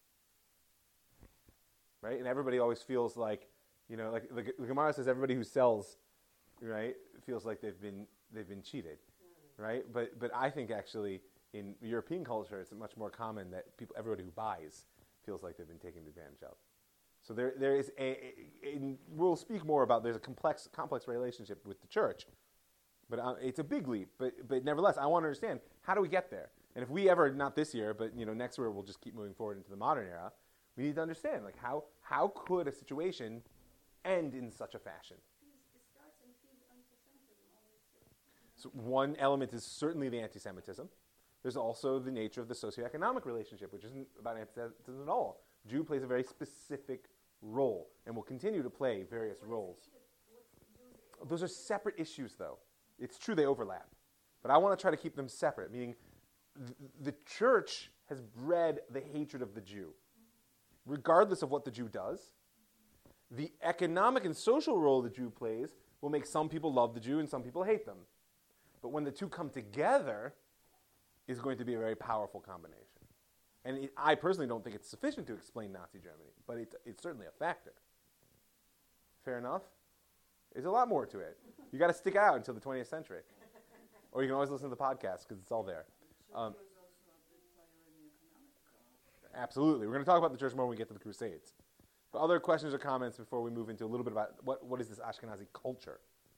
Right? And everybody always feels like, like the Gemara says everybody who sells, right, feels like they've been cheated. Right? But I think actually in European culture it's much more common that everybody who buys feels like they've been taken advantage of. So there is we'll speak more about there's a complex relationship with the church, but it's a big leap. But nevertheless, I want to understand, how do we get there? And if we ever, not this year, but next year we'll just keep moving forward into the modern era, we need to understand how could a situation end in such a fashion?
It starts in huge anti-Semitism, obviously.
So one element is certainly the anti-Semitism. There's also the nature of the socioeconomic relationship, which isn't about anti-Semitism at all. Jew plays a very specific role and will continue to play various roles. Those are separate issues, though. It's true they overlap. But I want to try to keep them separate, meaning the church has bred the hatred of the Jew. Regardless of what the Jew does, the economic and social role the Jew plays will make some people love the Jew and some people hate them. But when the two come together, is going to be a very powerful combination. And I personally don't think it's sufficient to explain Nazi Germany, but it's certainly a factor. Fair enough? There's a lot more to it. You got to stick out until the 20th century. Or you can always listen to the podcast because it's all there. Absolutely. We're going to talk about the church more when we get to the Crusades. But other questions or comments before we move into a little bit about what is this Ashkenazi culture?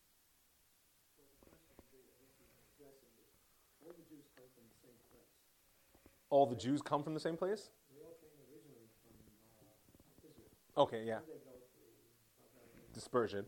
All the Jews come from the same place?
They all came originally from Israel.
Okay, yeah.
Then they go to
Dispersion.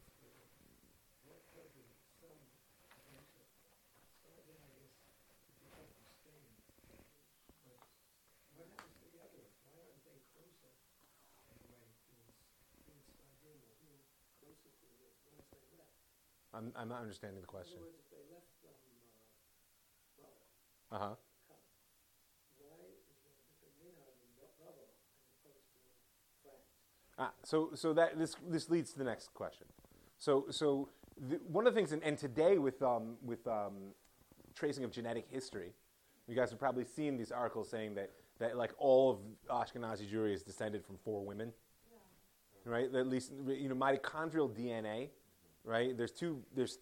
I'm not understanding the question.
In other words, if they left from Brother,
Uh-huh.
why is there a different minhag in Brother as opposed to France?
So that this leads to the next question. So one of the things, and today with tracing of genetic history, you guys have probably seen these articles saying that like all of Ashkenazi Jewry is descended from 4 women, right? At least mitochondrial DNA, right? There's two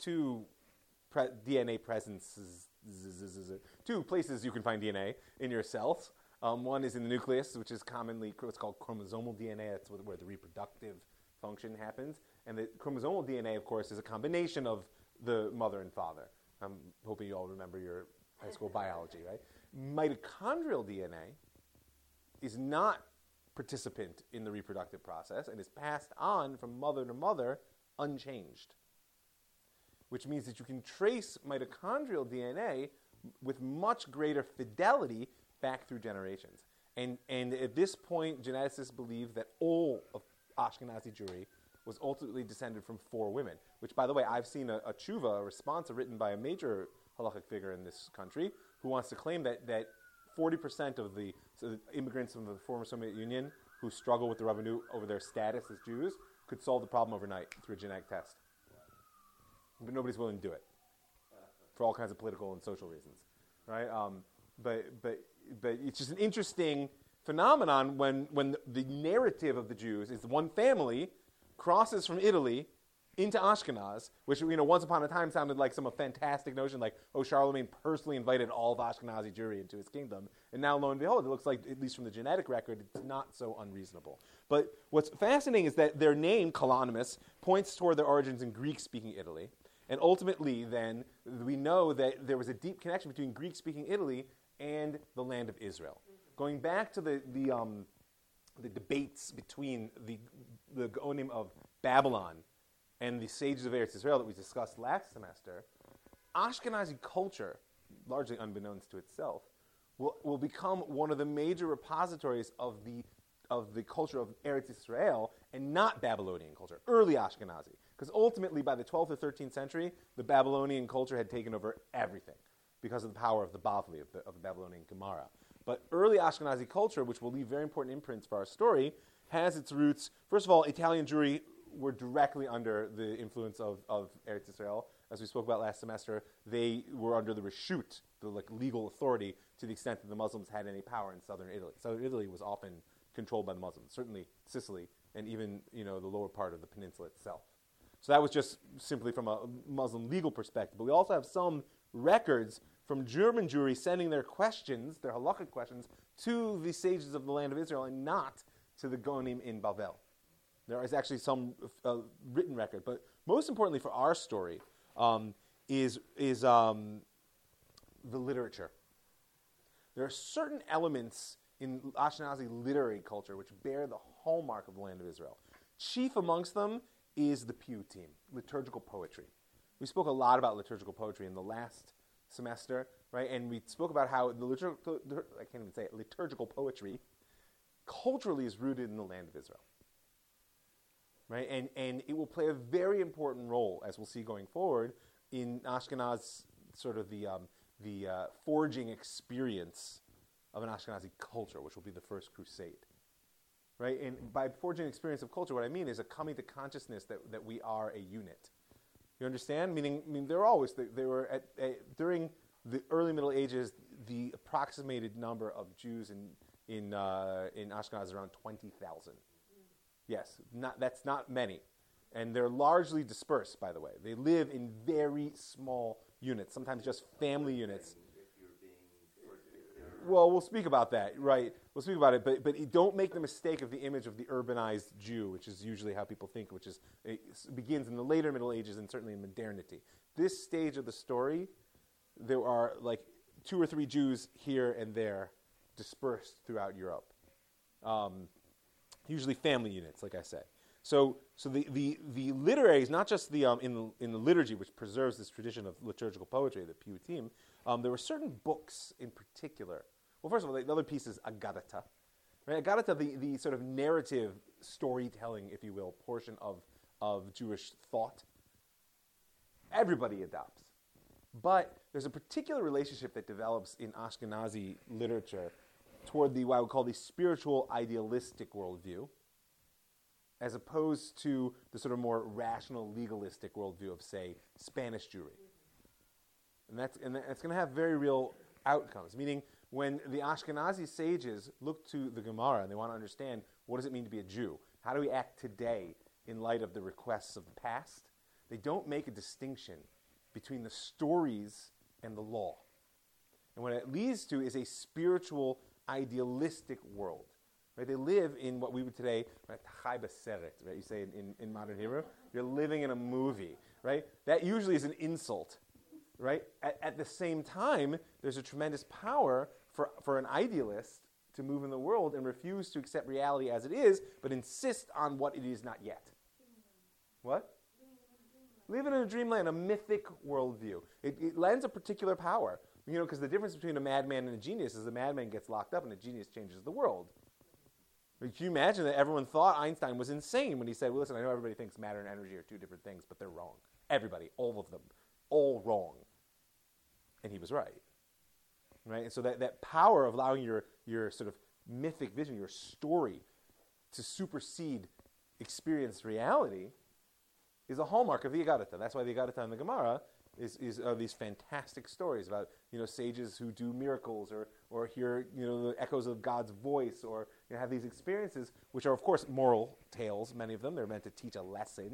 DNA presences, 2 places you can find DNA in your cells. One is in the nucleus, which is commonly what's called chromosomal DNA. That's where the reproductive function happens. And the chromosomal DNA, of course, is a combination of the mother and father. I'm hoping you all remember your high school biology, right? Mitochondrial DNA is not participant in the reproductive process and is passed on from mother to mother unchanged, which means that you can trace mitochondrial DNA with much greater fidelity back through generations. And at this point, geneticists believe that all of Ashkenazi Jewry was ultimately descended from 4 women, which, by the way, I've seen a tshuva, a response written by a major halachic figure in this country who wants to claim that 40% of the immigrants from the former Soviet Union who struggle with the revenue over their status as Jews could solve the problem overnight through a genetic test. But nobody's willing to do it for all kinds of political and social reasons, right? But it's just an interesting phenomenon when the narrative of the Jews is one family crosses from Italy into Ashkenaz, which once upon a time sounded like some fantastic notion, like, oh, Charlemagne personally invited all of Ashkenazi Jewry into his kingdom. And now, lo and behold, it looks like, at least from the genetic record, it's not so unreasonable. But what's fascinating is that their name, Kalonymus, points toward their origins in Greek-speaking Italy. And ultimately, then, we know that there was a deep connection between Greek-speaking Italy and the land of Israel. Going back to the debates between the Gaonim of Babylon and the sages of Eretz Israel that we discussed last semester, Ashkenazi culture, largely unbeknownst to itself, will become one of the major repositories of the culture of Eretz Israel and not Babylonian culture, early Ashkenazi. Because ultimately, by the 12th or 13th century, the Babylonian culture had taken over everything because of the power of the Bavli, of the Babylonian Gemara. But early Ashkenazi culture, which will leave very important imprints for our story, has its roots, first of all, Italian Jewry were directly under the influence of Eretz Israel. As we spoke about last semester, they were under the reshut, the legal authority, to the extent that the Muslims had any power in southern Italy. Southern Italy was often controlled by the Muslims, certainly Sicily, and even the lower part of the peninsula itself. So that was just simply from a Muslim legal perspective. But we also have some records from German Jewry sending their questions, their halakhic questions, to the sages of the land of Israel and not to the Gaonim in Bavel. There is actually some written record, but most importantly for our story is the literature. There are certain elements in Ashkenazi literary culture which bear the hallmark of the land of Israel. Chief amongst them is the piyutim, liturgical poetry. We spoke a lot about liturgical poetry in the last semester, right? And we spoke about how the liturgical poetry culturally is rooted in the land of Israel. Right? And it will play a very important role, as we'll see going forward, in Ashkenaz sort of the forging experience of an Ashkenazi culture, which will be the first crusade. Right? And by forging experience of culture, what I mean is a coming to consciousness that we are a unit. You understand? Meaning there were always, they were during the early Middle Ages, the approximated number of Jews in Ashkenaz is around 20,000. Yes, that's not many. And they're largely dispersed, by the way. They live in very small units, sometimes just family units. Well, we'll speak about that, right? We'll speak about it, but don't make the mistake of the image of the urbanized Jew, which is usually how people think, which is it begins in the later Middle Ages and certainly in modernity. This stage of the story, there are like 2 or 3 Jews here and there dispersed throughout Europe. Usually family units, like I said. So the literary is not just the in the liturgy, which preserves this tradition of liturgical poetry, the piyutim. There were certain books in particular. Well, first of all, the other piece is Agadata. Right? Agadata, the sort of narrative storytelling, if you will, portion of Jewish thought. Everybody adopts. But there's a particular relationship that develops in Ashkenazi literature toward what I would call the spiritual idealistic worldview, as opposed to the sort of more rational legalistic worldview of, say, Spanish Jewry. And that's going to have very real outcomes, meaning when the Ashkenazi sages look to the Gemara and they want to understand what does it mean to be a Jew, how do we act today in light of the requests of the past, they don't make a distinction between the stories and the law. And what it leads to is a spiritual, idealistic world. Right? They live in what we would today, right, you say in modern Hebrew, you're living in a movie. Right? That usually is an insult. Right? At the same time, there's a tremendous power for an idealist to move in the world and refuse to accept reality as it is, but insist on what it is not yet. What? Living in a dreamland, a mythic worldview. It lends a particular power. Because the difference between a madman and a genius is a madman gets locked up and a genius changes the world. Can you imagine that everyone thought Einstein was insane when he said, well, listen, I know everybody thinks matter and energy are 2 different things, but they're wrong. Everybody, all of them, all wrong. And he was right. Right? And so that power of allowing your sort of mythic vision, your story, to supersede experienced reality is a hallmark of the Agadata. That's why the Agadata and the Gemara is these fantastic stories about sages who do miracles or hear the echoes of God's voice or have these experiences, which are of course moral tales. Many of them they're meant to teach a lesson,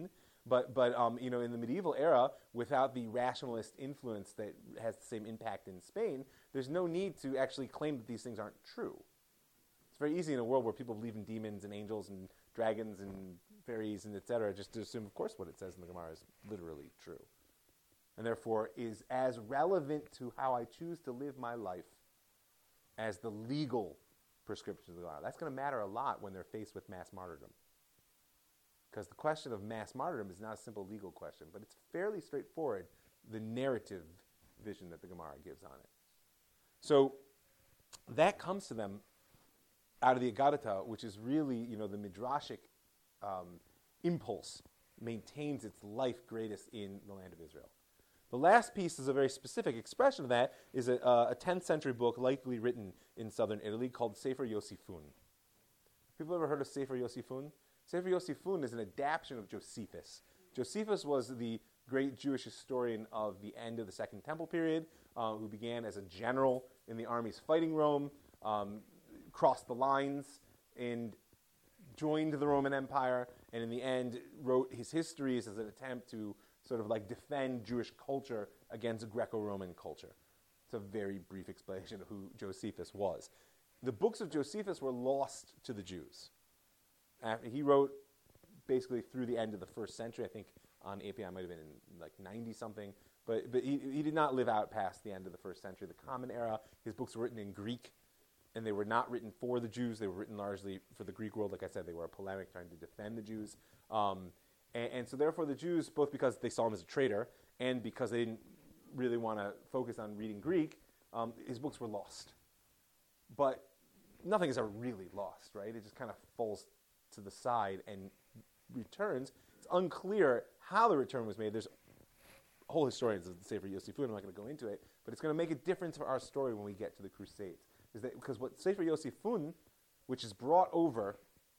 But in the medieval era, without the rationalist influence that has the same impact in Spain, there's no need to actually claim that these things aren't true. It's very easy in a world where people believe in demons and angels and dragons and fairies and et cetera, just to assume, of course, what it says in the Gemara is literally true. And therefore is as relevant to how I choose to live my life as the legal prescriptions of the Gemara. That's going to matter a lot when they're faced with mass martyrdom. Because the question of mass martyrdom is not a simple legal question, but it's fairly straightforward, the narrative vision that the Gemara gives on it. So that comes to them out of the Agadah, which is really, the midrashic impulse maintains its life greatest in the land of Israel. The last piece is a very specific expression of that, is a 10th century book likely written in southern Italy called Sefer Yosifun. People ever heard of Sefer Yosifun? Sefer Yosifun is an adaptation of Josephus. Josephus was the great Jewish historian of the end of the Second Temple period, who began as a general in the armies fighting Rome, crossed the lines, and joined the Roman Empire, and in the end wrote his histories as an attempt to sort of like defend Jewish culture against Greco-Roman culture. It's a very brief explanation of who Josephus was. The books of Josephus were lost to the Jews. He wrote basically through the end of the first century. I think on API might have been in like 90-something. But he did not live out past the end of the first century, the Common Era. His books were written in Greek, and they were not written for the Jews. They were written largely for the Greek world. Like I said, they were a polemic trying to defend the Jews. And so therefore the Jews, both because they saw him as a traitor and because they didn't really want to focus on reading Greek, his books were lost. But nothing is ever really lost, right? It just kind of falls to the side and returns. It's unclear how the return was made. There's whole historians of the Sefer Yosifun. I'm not going to go into it, but it's going to make a difference for our story when we get to the Crusades. Because what Sefer Yosifun, which is brought over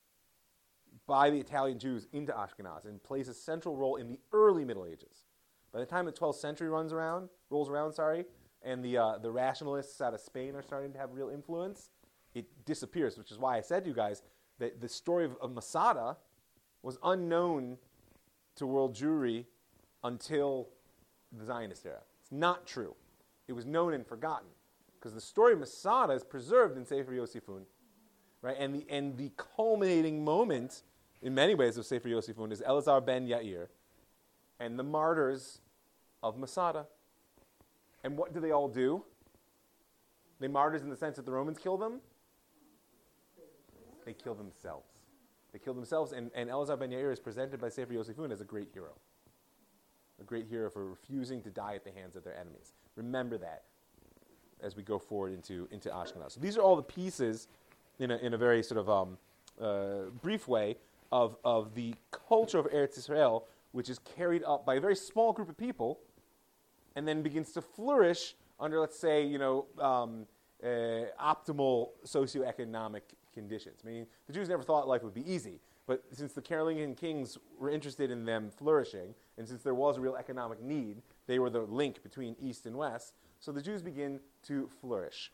by the Italian Jews into Ashkenaz and plays a central role in the early Middle Ages. By the time the 12th century rolls around, and the rationalists out of Spain are starting to have real influence, it disappears, which is why I said to you guys that the story of Masada was unknown to world Jewry until the Zionist era. It's not true. It was known and forgotten because the story of Masada is preserved in Sefer Yosifun, right? And the culminating moment, in many ways, of Sefer Yosifun is Elazar ben Yair and the martyrs of Masada. And what do they all do? They martyrs in the sense that the Romans kill them? They kill themselves. They kill themselves, and Elazar ben Yair is presented by Sefer Yosifun as a great hero. A great hero for refusing to die at the hands of their enemies. Remember that as we go forward into Ashkenaz. So these are all the pieces, in a very sort of brief way, of the culture of Eretz Israel, which is carried up by a very small group of people, and then begins to flourish under, let's say, optimal socioeconomic conditions. I mean, the Jews never thought life would be easy, but since the Carolingian kings were interested in them flourishing, and since there was a real economic need, they were the link between East and West, so the Jews begin to flourish.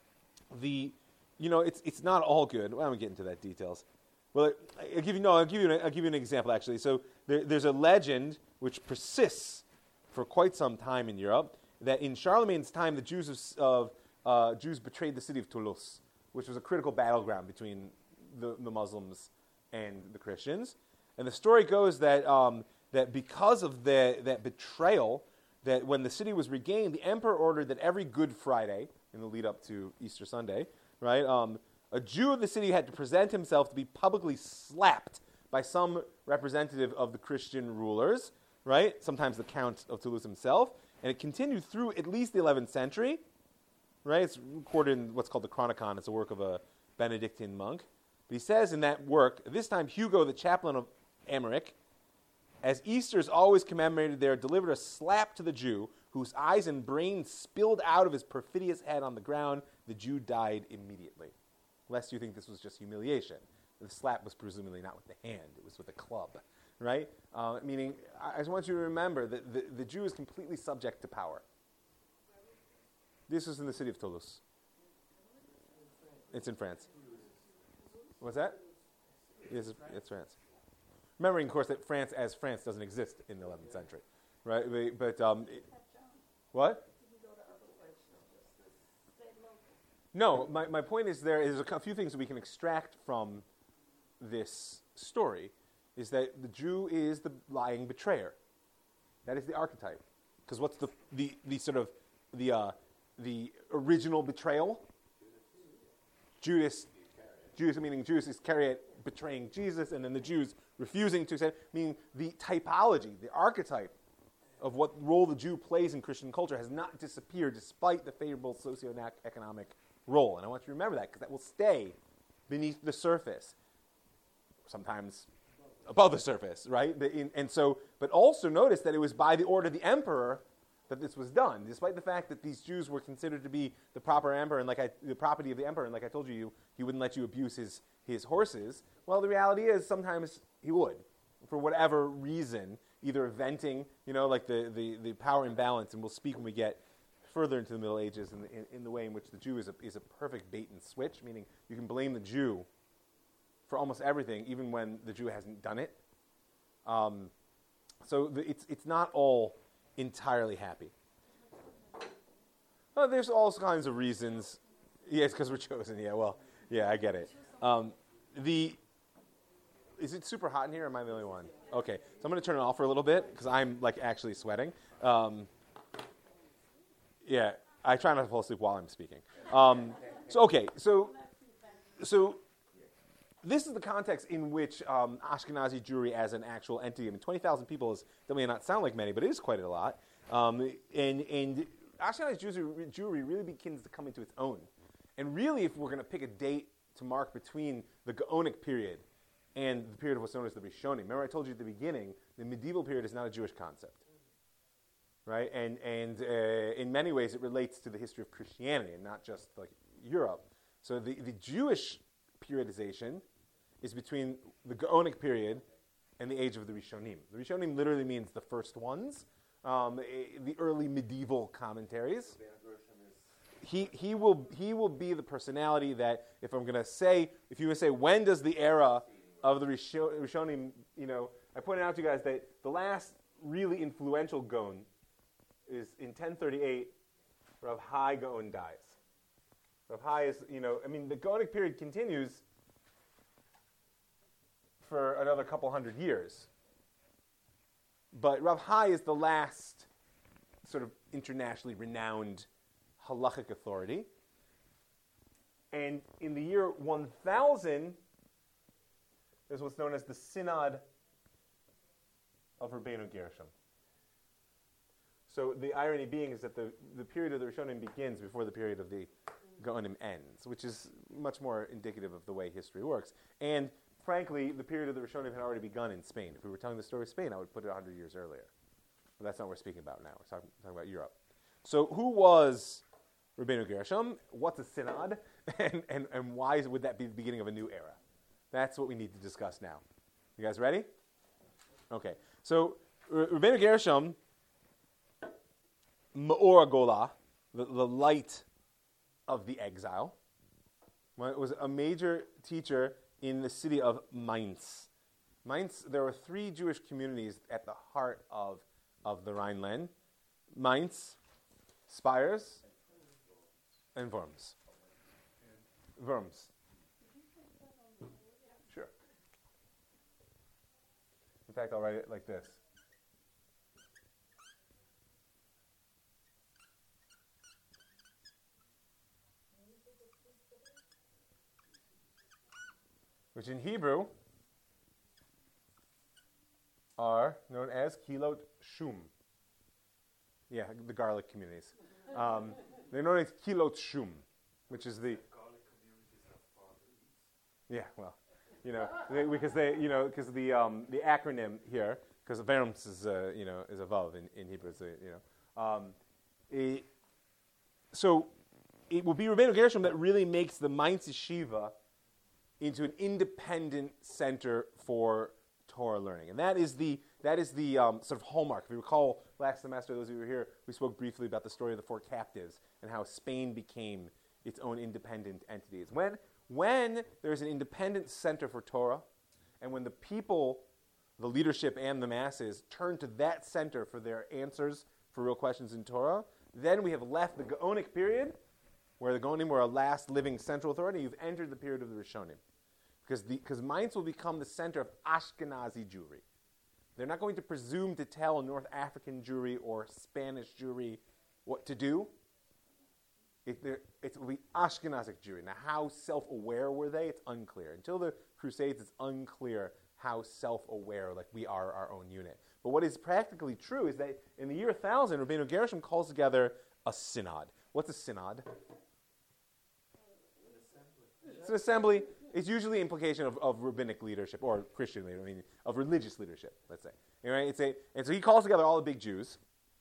It's not all good. Well, I won't get into that details. Well, I'll give you an example, actually. So there's a legend which persists for quite some time in Europe that in Charlemagne's time, the Jews betrayed the city of Toulouse, which was a critical battleground between the Muslims and the Christians. And the story goes that that because of that betrayal, that when the city was regained, the emperor ordered that every Good Friday, in the lead up to Easter Sunday, right, a Jew of the city had to present himself to be publicly slapped by some representative of the Christian rulers, right? Sometimes the Count of Toulouse himself. And it continued through at least the 11th century, right? It's recorded in what's called the Chronicon. It's a work of a Benedictine monk. But he says in that work, this time Hugo, the chaplain of Emmerich, as Easter is always commemorated there, delivered a slap to the Jew, whose eyes and brain spilled out of his perfidious head on the ground. The Jew died immediately. Lest you think this was just humiliation. The slap was presumably not with the hand, it was with a club, right? Meaning, I just want you to remember that the Jew is completely subject to power. This was in the city of Toulouse. It's in France. What's that? Yes, it's France. Remembering, of course, that France as France doesn't exist in the 11th century, right? What? No, my point is there is a few things that we can extract from this story, is that the Jew is the lying betrayer. That is the archetype. Because what's the sort of the original betrayal? Judas, meaning Judas Iscariot betraying Jesus, and then the Jews refusing to accept, meaning the typology, the archetype of what role the Jew plays in Christian culture has not disappeared despite the favorable socioeconomic role. And I want you to remember that, because that will stay beneath the surface, sometimes above the surface, right? But also notice that it was by the order of the emperor that this was done, despite the fact that these Jews were considered to be the proper emperor and the property of the emperor, and like I told you, he wouldn't let you abuse his horses. Well, the reality is sometimes he would, for whatever reason, either venting, like the power imbalance, and we'll speak when we get further into the Middle Ages in the way in which the Jew is a perfect bait and switch, meaning you can blame the Jew for almost everything, even when the Jew hasn't done it. It's not all entirely happy. Well, there's all kinds of reasons. Yeah, it's because we're chosen. Yeah, well, yeah, I get it. Is it super hot in here, or am I the only one? Okay, so I'm going to turn it off for a little bit, because I'm actually sweating. Yeah, I try not to fall asleep while I'm speaking. So this is the context in which Ashkenazi Jewry as an actual entity. I mean, 20,000 people that may not sound like many, but it is quite a lot. And Ashkenazi Jewry really begins to come into its own. And really, if we're going to pick a date to mark between the Gaonic period and the period of what's known as the Rishonim. Remember I told you at the beginning, the medieval period is not a Jewish concept. Right? And in many ways, it relates to the history of Christianity and not just like Europe. So the Jewish periodization is between the Gaonic period and the age of the Rishonim. The Rishonim literally means the first ones, the early medieval commentaries. He will be the personality that, if you were going to say, when does the era of the Rishonim, I pointed out to you guys that the last really influential Gaon is in 1038, Rav Hai Gaon dies. Rav Hai is, the Gaonic period continues for another couple hundred years. But Rav Hai is the last sort of internationally renowned halachic authority. And in the year 1000, there's what's known as the Synod of Rabbeinu Gershom. So the irony being is that the period of the Rishonim begins before the period of the Gaonim ends, which is much more indicative of the way history works. And frankly, the period of the Rishonim had already begun in Spain. If we were telling the story of Spain, I would put it 100 years earlier. But that's not what we're speaking about now. We're talking about Europe. So who was Rabbeinu Gershom? What's a synod? And why would that be the beginning of a new era? That's what we need to discuss now. You guys ready? Okay. So Rabbeinu Gershom, Ma'or Gola, the light of the exile, was a major teacher in the city of Mainz. Mainz, there were 3 Jewish communities at the heart of the Rhineland: Mainz, Spires, and Worms. Worms. Sure. In fact, I'll write it like this. Which in Hebrew are known as Kilot Shum. Yeah, the garlic communities. They're known as Kilot Shum, which is the garlic communities have farther. Yeah, well, because the acronym here, because Worms is is a vav in Hebrew. So it will be Rabbeinu Gershom that really makes the Mainz Yeshiva into an independent center for Torah learning. And that is the sort of hallmark. If you recall, last semester, those of you who were here, we spoke briefly about the story of the 4 captives and how Spain became its own independent entities. When there's an independent center for Torah, and when the people the leadership and the masses turn to that center for their answers for real questions in Torah. Then we have left the Gaonic period, where the Gaonim were a last living central authority. You've entered the period of the Rishonim. Because Mainz will become the center of Ashkenazi Jewry. They're not going to presume to tell North African Jewry or Spanish Jewry what to do. It will be Ashkenazic Jewry. Now, how self-aware were they? It's unclear. Until the Crusades, it's unclear how self-aware, like we are our own unit. But what is practically true is that in the year 1000, Rabbeinu Gershom calls together a synod. What's a synod? It's an assembly. It's usually implication of rabbinic leadership or Christian leadership, of religious leadership, let's say. Right? And so he calls together all the big Jews,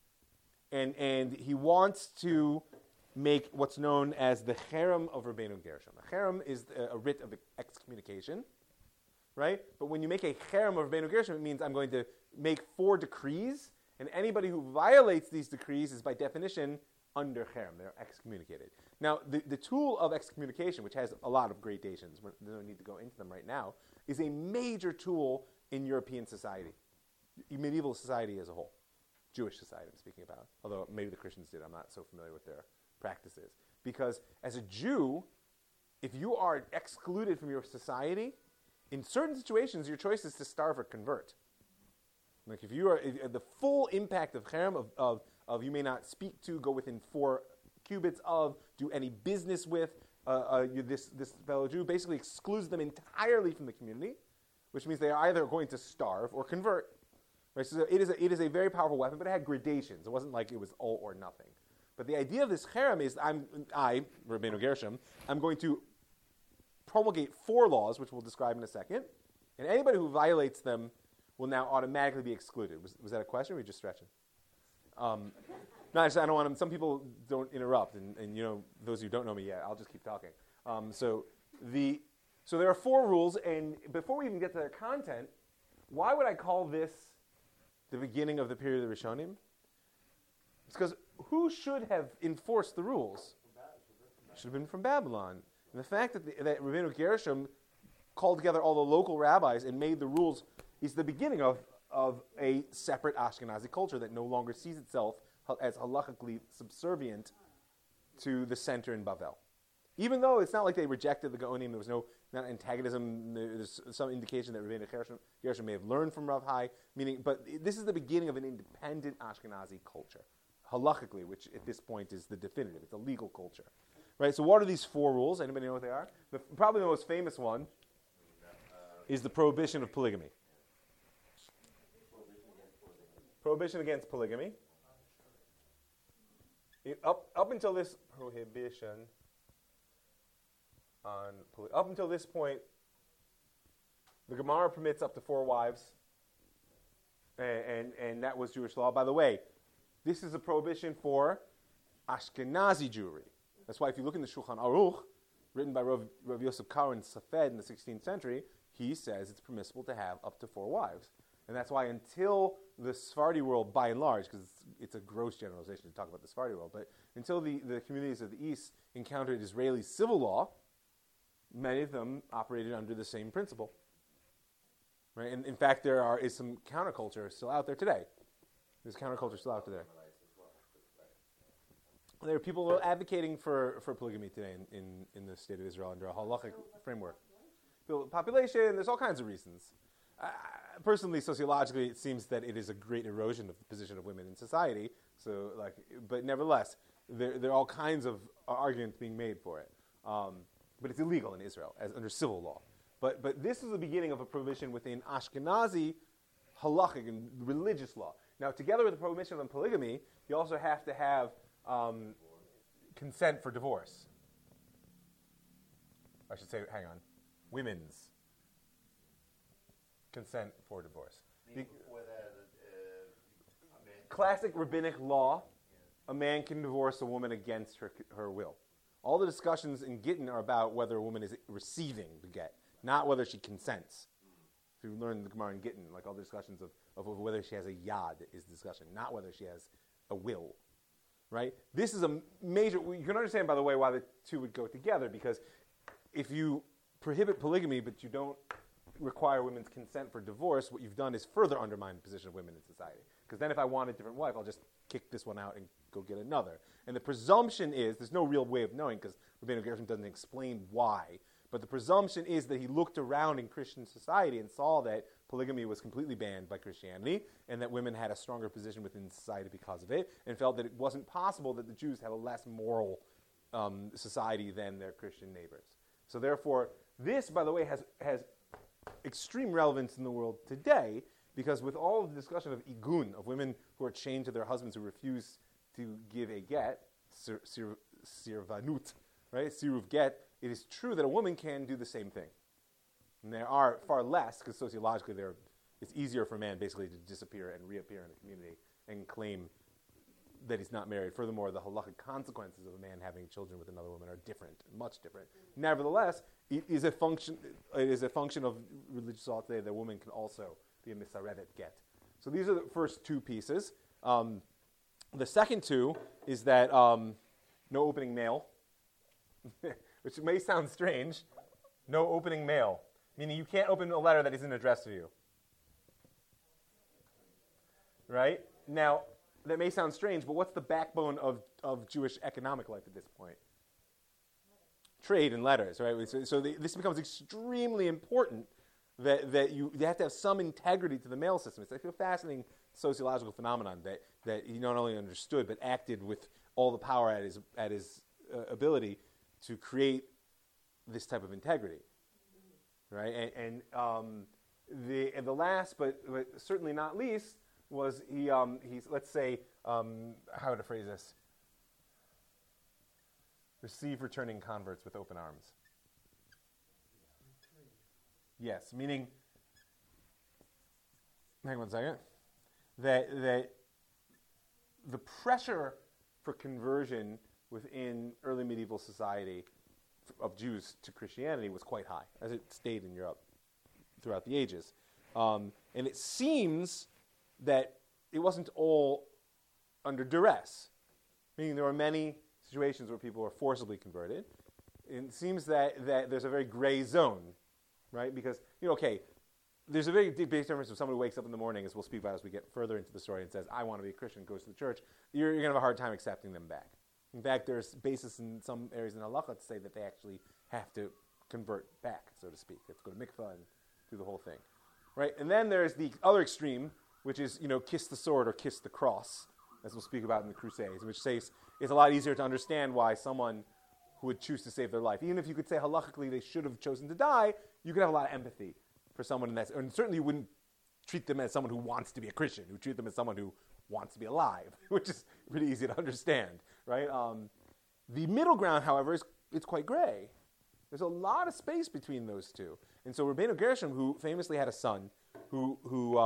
and he wants to make what's known as the Cherem of Rabbeinu Gershom. A Cherem is a writ of excommunication, right? But when you make a Cherem of Rabbeinu Gershom, it means I'm going to make 4 decrees, and anybody who violates these decrees is by definition under Cherem. They're excommunicated. Now, the tool of excommunication, which has a lot of gradations, there's no need to go into them right now, is a major tool in European society, medieval society as a whole. Jewish society I'm speaking about, although maybe the Christians did. I'm not so familiar with their practices. Because as a Jew, if you are excluded from your society, in certain situations, your choice is to starve or convert. Like if you are, the full impact of Cherem, of you may not speak to, go within 4 cubits of, do any business with this fellow Jew, basically excludes them entirely from the community, which means they are either going to starve or convert. Right? So it is a very powerful weapon, but it had gradations. It wasn't like it was all or nothing. But the idea of this Cherem is I, Rabbeinu Gershom, I'm going to promulgate 4 laws, which we'll describe in a second, and anybody who violates them will now automatically be excluded. Was that a question, or were you just stretching? No, I don't want them. Some people don't interrupt, and those who don't know me yet, I'll just keep talking. So there are 4 rules, and before we even get to their content, why would I call this the beginning of the period of the Rishonim? It's because who should have enforced the rules? It should have been from Babylon. And the fact that Rabbeinu Gershom called together all the local rabbis and made the rules is the beginning of a separate Ashkenazi culture that no longer sees itself as halachically subservient to the center in Bavel. Even though it's not like they rejected the Gaonim, there was not antagonism, there's some indication that Rabbeinu Gershom may have learned from Rav Hai, but this is the beginning of an independent Ashkenazi culture, halachically, which at this point is the definitive. It's a legal culture. Right, so what are these 4 rules? Anybody know what they are? Probably the most famous one is the prohibition of polygamy. Prohibition against polygamy. Up until this prohibition up until this point, the Gemara permits up to 4 wives, and that was Jewish law. By the way, this is a prohibition for Ashkenazi Jewry. That's why if you look in the Shulchan Aruch, written by Rav Yosef Karo in Safed in the 16th century, he says it's permissible to have up to 4 wives. And that's why until the Sephardi world, by and large, because it's a gross generalization to talk about the Sephardi world, but until the communities of the East encountered Israeli civil law, many of them operated under the same principle. Right? And in fact, there is some counterculture still out there today. There's counterculture still out there. There are people advocating for polygamy today in the state of Israel under a halachic framework. Population, there's all kinds of reasons. Personally, sociologically, it seems that it is a great erosion of the position of women in society. So, but nevertheless, there are all kinds of arguments being made for it. But it's illegal in Israel under civil law. But this is the beginning of a prohibition within Ashkenazi halachic and religious law. Now, together with the prohibition on polygamy, you also have to have consent for divorce. I should say, hang on, women's consent for divorce. Classic rabbinic law, a man can divorce a woman against her will. All the discussions in Gittin are about whether a woman is receiving the get, not whether she consents. If you learn the Gemara in Gittin, like all the discussions of whether she has a yad is discussion, not whether she has a will. Right? This is a major... You can understand, by the way, why the two would go together, because if you prohibit polygamy but you don't require women's consent for divorce, what you've done is further undermine the position of women in society. Because then if I want a different wife, I'll just kick this one out and go get another. And the presumption is, there's no real way of knowing because Rabbeinu Gershom doesn't explain why, but the presumption is that he looked around in Christian society and saw that polygamy was completely banned by Christianity and that women had a stronger position within society because of it, and felt that it wasn't possible that the Jews had a less moral society than their Christian neighbors. So therefore, this, by the way, has extreme relevance in the world today, because with all of the discussion of igun, of women who are chained to their husbands who refuse to give a get, sirvanut, right, siruv get, it is true that a woman can do the same thing. And there are far less, because sociologically it's easier for a man basically to disappear and reappear in the community and claim that he's not married. Furthermore, the halachic consequences of a man having children with another woman are different, much different. Nevertheless, it is a function of religious law today that a woman can also be a misarevet get. So these are the first two pieces. The second two is that no opening mail, which may sound strange. No opening mail, meaning you can't open a letter that isn't addressed to you. Right? Now, that may sound strange, but what's the backbone of Jewish economic life at this point? Trade and letters, right? So this becomes extremely important that you have to have some integrity to the mail system. It's like a fascinating sociological phenomenon that he not only understood but acted with all the power at his ability to create this type of integrity, right? And the last, but certainly not least, was he's, let's say, how to phrase this? Receive returning converts with open arms. Yes, meaning, hang on 1 second, that the pressure for conversion within early medieval society of Jews to Christianity was quite high, as it stayed in Europe throughout the ages. And it seems that it wasn't all under duress, meaning there were many situations where people were forcibly converted. And it seems that there's a very gray zone, right? Because, there's a very big difference if somebody wakes up in the morning, as we'll speak about as we get further into the story, and says, I want to be a Christian, goes to the church, you're going to have a hard time accepting them back. In fact, there's basis in some areas in halacha to say that they actually have to convert back, so to speak. They have to go to mikvah and do the whole thing, right? And then there's the other extreme, which is, kiss the sword or kiss the cross, as we'll speak about in the Crusades, which says it's a lot easier to understand why someone who would choose to save their life, even if you could say halachically they should have chosen to die, you could have a lot of empathy for someone in that, and certainly you wouldn't treat them as someone who wants to be a Christian. You would treat them as someone who wants to be alive, which is pretty easy to understand, right? The middle ground, however, it's quite gray. There's a lot of space between those two. And so Rabbeinu Gershom, who famously had a son who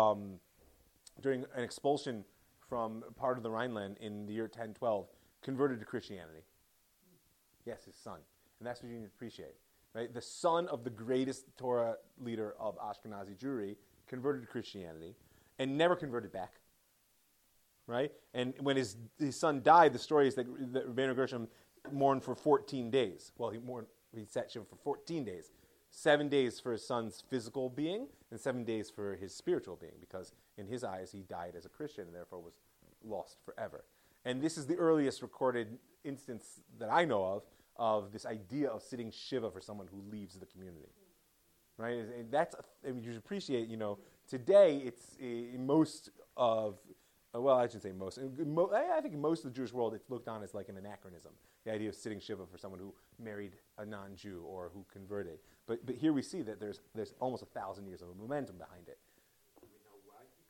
during an expulsion from part of the Rhineland in the year 1012, converted to Christianity. Yes, his son. And that's what you need to appreciate. Right? The son of the greatest Torah leader of Ashkenazi Jewry converted to Christianity and never converted back. Right? And when his son died, the story is that Rabbeinu Gershom mourned for 14 days. Well, he sat Shiva for 14 days. 7 days for his son's physical being and 7 days for his spiritual being, because in his eyes he died as a Christian and therefore was lost forever. And this is the earliest recorded instance that I know of this idea of sitting Shiva for someone who leaves the community. Right? And that's, you should appreciate, today it's most of, well, I shouldn't say most. I think in most of the Jewish world, it's looked on as like an anachronism. The idea of sitting Shiva for someone who married a non-Jew or who converted. But here we see that there's almost 1,000 years of momentum behind it.
Do we know why he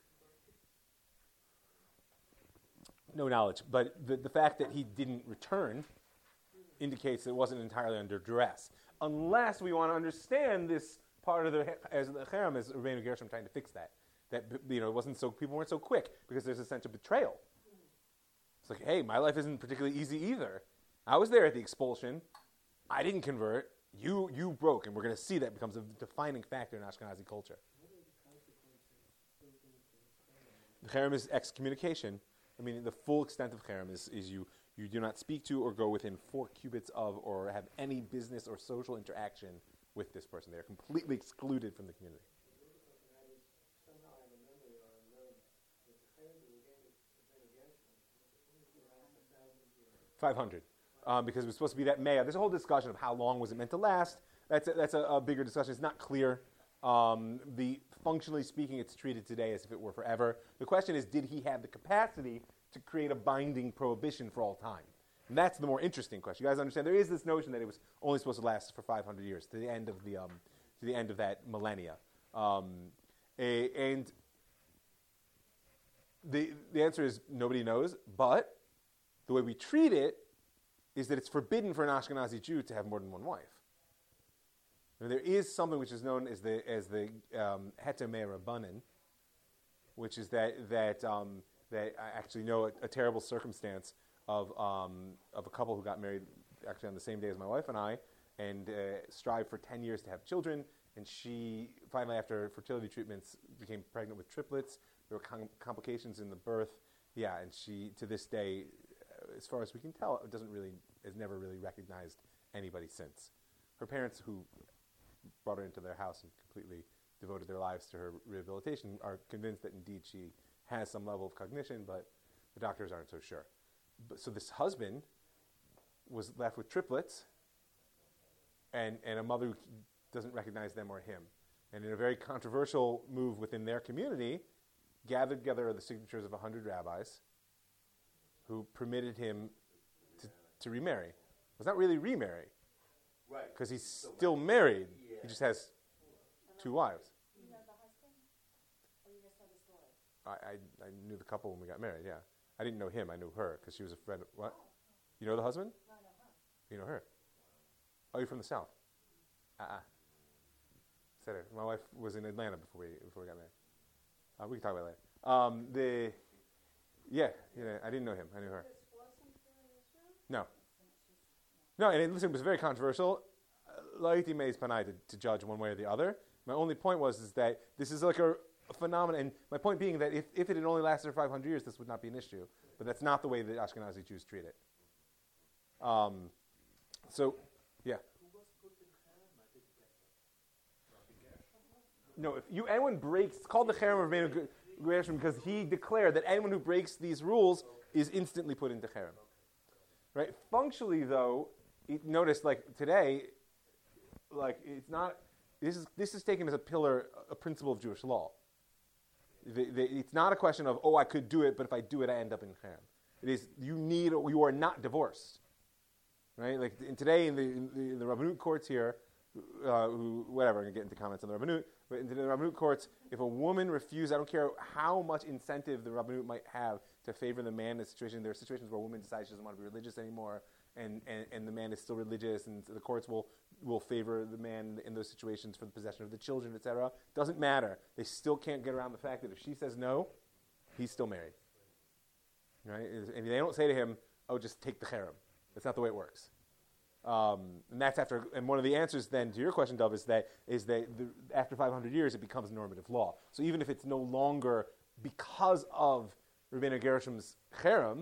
converted?
No knowledge. But the fact that he didn't return indicates that it wasn't entirely under duress. Unless we want to understand this part of the cherem as Rabbeinu Gershom trying to fix that. That it wasn't so, people weren't so quick because there's a sense of betrayal. It's like, hey, my life isn't particularly easy either. I was there at the expulsion. I didn't convert. You broke, and we're going to see that becomes a defining factor in Ashkenazi culture.
What are the consequences built into the
The cherem is excommunication. I mean, the full extent of cherem is you do not speak to or go within 4 cubits of or have any business or social interaction with this person. They're completely excluded from the community.
That is, somehow I remember or I learned that the Cherem that we gave Rabbeinu Gershom only last 1,000 years.
500, because it was supposed to be that Mea. There's a whole discussion of how long was it meant to last. That's a bigger discussion. It's not clear. Functionally speaking, it's treated today as if it were forever. The question is, did he have the capacity to create a binding prohibition for all time? And that's the more interesting question. You guys understand? There is this notion that it was only supposed to last for 500 years, to the end of that millennia. And the answer is nobody knows. But the way we treat it is that it's forbidden for an Ashkenazi Jew to have more than one wife. And there is something which is known as the Heter Mei Rabbanan, which is that I actually know a terrible circumstance of a couple who got married actually on the same day as my wife and I, and strived for 10 years to have children. And she finally, after fertility treatments, became pregnant with triplets. There were complications in the birth. Yeah, and she, to this day, as far as we can tell, has never really recognized anybody since. Her parents, who brought her into their house and completely devoted their lives to her rehabilitation, are convinced that indeed she has some level of cognition, but the doctors aren't so sure. So this husband was left with triplets and a mother who doesn't recognize them or him. And in a very controversial move within their community, gathered together the signatures of 100 rabbis who permitted him to remarry. Well, it's not really remarry,
Right.
because he's still married.
Yeah.
He just has 2 wives.
Do you know the husband? Or you just know the story?
I knew the couple when we got married, yeah. I didn't know him, I knew her, because she was a friend. What? You know the husband?
No, I know her.
You know her? Oh, you're from the South? Said it. My wife was in Atlanta before we got married. We can talk about it later. I didn't know him. I knew her.
This wasn't Israel?
No. No, and listen, it was very controversial. Laiti meis panai to judge one way or the other. My only point is that this is like a phenomenon, and my point being that if it had only lasted for 500 years, this would not be an issue. But that's not the way that Ashkenazi Jews treat it. Yeah. No, if anyone breaks, it's called the Cherem of Rabbeinu Gershom because he declared that anyone who breaks these rules is instantly put into Cherem. Right? Functionally, though, notice like today, like it's not. This is taken as a principle of Jewish law. It's not a question of I could do it, but if I do it, I end up in Cherem. It is you are not divorced, right? Like today in the Rabbanut courts here, I'm going to get into comments on the Rabbanut, but in the Rabbanut courts, if a woman refuses, I don't care how much incentive the Rabbanut might have to favor the man in a situation. There are situations where a woman decides she doesn't want to be religious anymore, and the man is still religious, and the courts will favor the man in those situations for the possession of the children, etc. Doesn't matter. They still can't get around the fact that if she says no, he's still married. Right? And they don't say to him, just take the cherem. That's not the way it works. And that's after. And one of the answers then to your question, Dov, is that after 500 years it becomes normative law. So even if it's no longer because of Rabbeinu Gershom's cherem,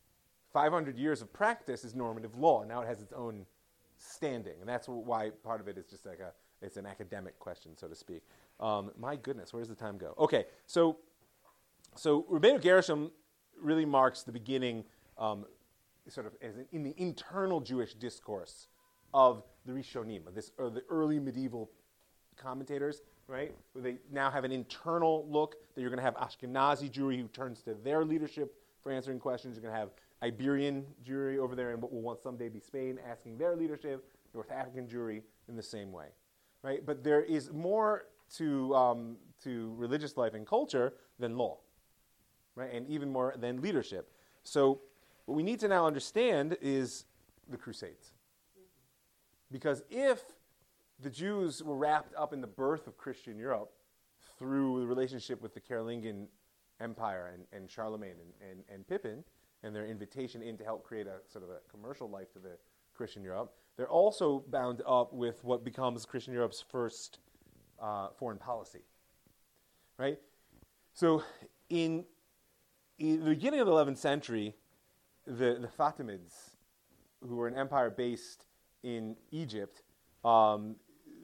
500 years of practice is normative law. Now it has its own standing, and that's why part of it is just like it's an academic question, so to speak. My goodness, where does the time go? Okay, so Rabbeinu Gershom really marks the beginning, sort of in the internal Jewish discourse of the Rishonim, of the early medieval commentators, right? Where they now have an internal look that you're going to have Ashkenazi Jewry who turns to their leadership for answering questions. You're going to have Iberian Jewry over there in what will someday be Spain asking their leadership, North African Jewry in the same way, right? But there is more to religious life and culture than law, right? And even more than leadership. So what we need to now understand is the Crusades. Because if the Jews were wrapped up in the birth of Christian Europe through the relationship with the Carolingian Empire and Charlemagne and Pippin, and their invitation in to help create a sort of a commercial life to the Christian Europe, they're also bound up with what becomes Christian Europe's first foreign policy, right? So in the beginning of the 11th century, the Fatimids, who were an empire based in Egypt,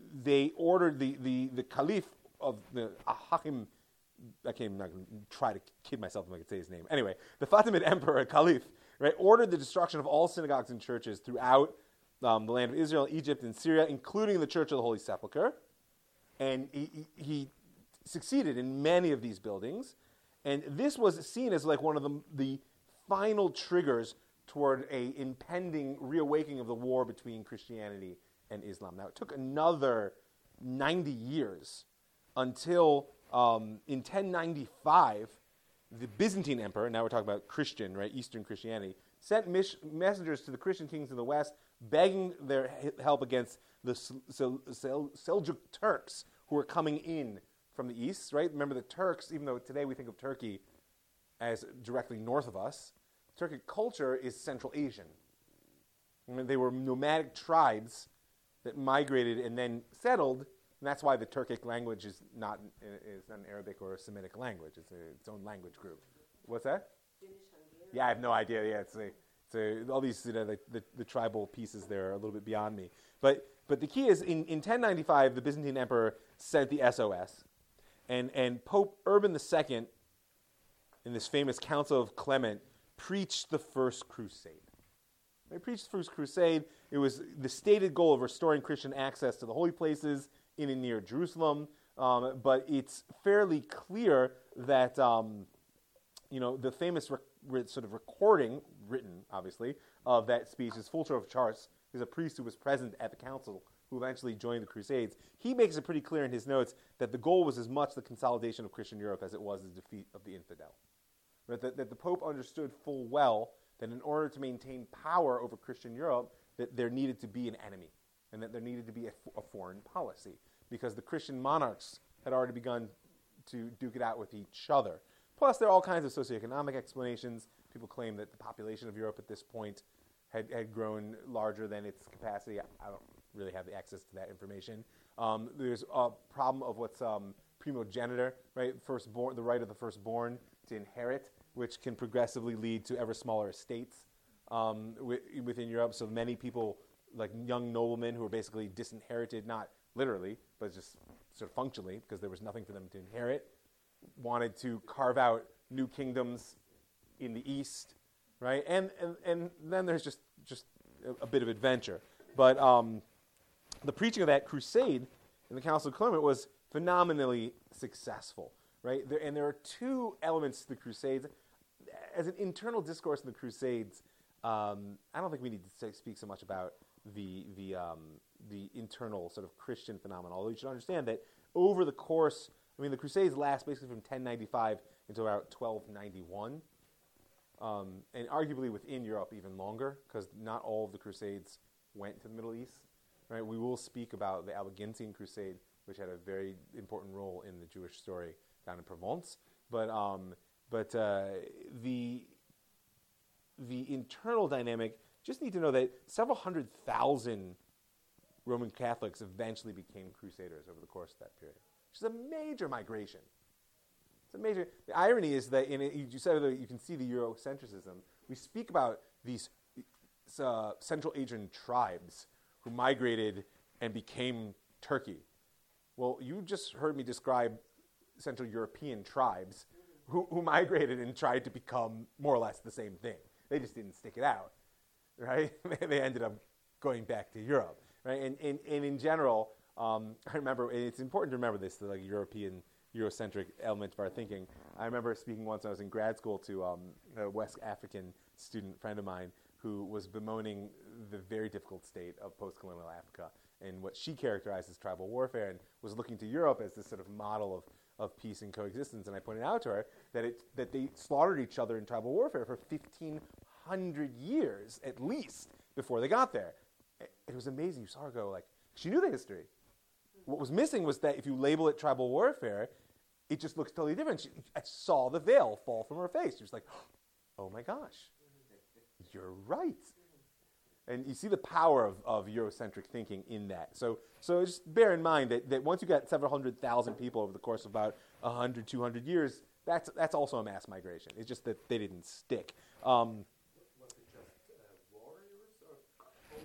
they ordered the caliph of the Hakim. I'm not going to try to kid myself if I could say his name. Anyway, the Fatimid emperor, caliph, right, ordered the destruction of all synagogues and churches throughout the land of Israel, Egypt, and Syria, including the Church of the Holy Sepulchre. And he succeeded in many of these buildings. And this was seen as like one of the final triggers toward a impending reawakening of the war between Christianity and Islam. Now, it took another 90 years until in 1095, the Byzantine emperor, now we're talking about Christian, right, Eastern Christianity, sent messengers to the Christian kings of the West begging their help against the Seljuk Turks who were coming in from the east, right? Remember the Turks, even though today we think of Turkey as directly north of us, Turkic culture is Central Asian. I mean, they were nomadic tribes that migrated and then settled, and that's why the Turkic language is not an Arabic or a Semitic language. It's its own language group. What's that? Yeah, I have no idea. Yeah, it's all these the tribal pieces there are a little bit beyond me. But the key is in 1095, the Byzantine emperor sent the SOS, and Pope Urban II, in this famous Council of Clement, preached the First Crusade. He preached the First Crusade. It was the stated goal of restoring Christian access to the holy places in and near Jerusalem. But it's fairly clear that the famous sort of recording, written obviously, of that speech is Fulcher of Chartres, who's a priest who was present at the council, who eventually joined the Crusades. He makes it pretty clear in his notes that the goal was as much the consolidation of Christian Europe as it was the defeat of the infidel. Right? That the Pope understood full well that in order to maintain power over Christian Europe, that there needed to be an enemy, and that there needed to be a foreign policy, because the Christian monarchs had already begun to duke it out with each other. Plus, there are all kinds of socioeconomic explanations. People claim that the population of Europe at this point had grown larger than its capacity. I don't really have the access to that information. There's a problem of what's primogenitor, right? Firstborn, the right of the firstborn to inherit, which can progressively lead to ever smaller estates within Europe. So many people, like young noblemen who were basically disinherited, not literally, but just sort of functionally, because there was nothing for them to inherit, wanted to carve out new kingdoms in the east, right? And then there's just a bit of adventure. But the preaching of that crusade in the Council of Clement was phenomenally successful, right? And there are two elements to the Crusades. As an internal discourse in the Crusades, I don't think we need to speak so much about the internal sort of Christian phenomenon, although you should understand that over the course, the Crusades last basically from 1095 until about 1291, and arguably within Europe even longer, because not all of the Crusades went to the Middle East. Right? We will speak about the Albigensian Crusade, which had a very important role in the Jewish story down in Provence. But the internal dynamic, just need to know that several 100,000 Roman Catholics eventually became Crusaders over the course of that period, which is a major migration. The irony is that you can see the Eurocentrism. We speak about these Central Asian tribes who migrated and became Turkey. Well, you just heard me describe Central European tribes who migrated and tried to become more or less the same thing. They just didn't stick it out, right? They ended up going back to Europe, right? And in general, I remember, and it's important to remember this, the Eurocentric element of our thinking. I remember speaking once when I was in grad school to a West African student friend of mine who was bemoaning the very difficult state of post-colonial Africa and what she characterized as tribal warfare, and was looking to Europe as this sort of model of peace and coexistence. And I pointed out to her that they slaughtered each other in tribal warfare for 1,500 years at least before they got there. It was amazing. You saw her go she knew the history. What was missing was that if you label it tribal warfare, it just looks totally different. I saw the veil fall from her face. She was like, oh my gosh, you're right. And you see the power of Eurocentric thinking in that. So just bear in mind that once you got several 100,000 people over the course of about 100, 200 years, that's also a mass migration. It's just that they didn't stick.
Was it just warriors or old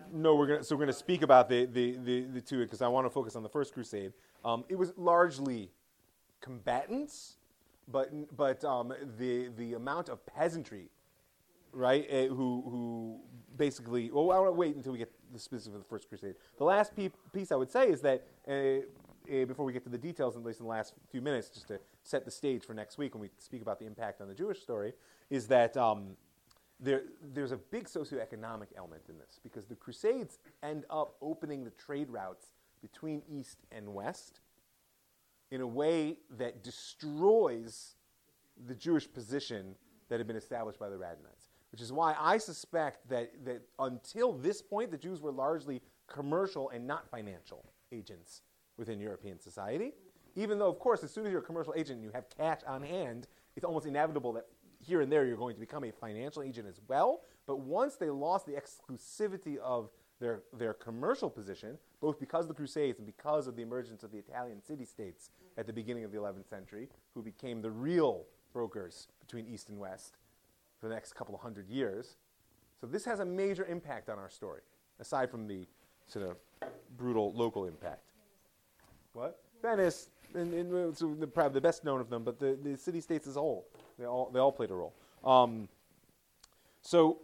No, we're going to speak about the two because I want to focus on the First Crusade. It was largely combatants, but the amount of peasantry, right, who basically. Well, I want to wait until we get the specifics of the First Crusade. The last piece I would say is that before we get to the details, at least in the last few minutes, just to set the stage for next week when we speak about the impact on the Jewish story, is that there's a big socioeconomic element in this because the Crusades end up opening the trade routes between East and West in a way that destroys the Jewish position that had been established by the Radhanites, which is why I suspect that until this point, the Jews were largely commercial and not financial agents within European society. Even though, of course, as soon as you're a commercial agent and you have cash on hand, it's almost inevitable that here and there you're going to become a financial agent as well. But once they lost the exclusivity of their commercial position, both because of the Crusades and because of the emergence of the Italian city-states at the beginning of the 11th century, who became the real brokers between East and West for the next couple of hundred years. So this has a major impact on our story, aside from the sort of brutal local impact. What? Venice, and so probably the best known of them, but the city-states as a whole, they all played a role. So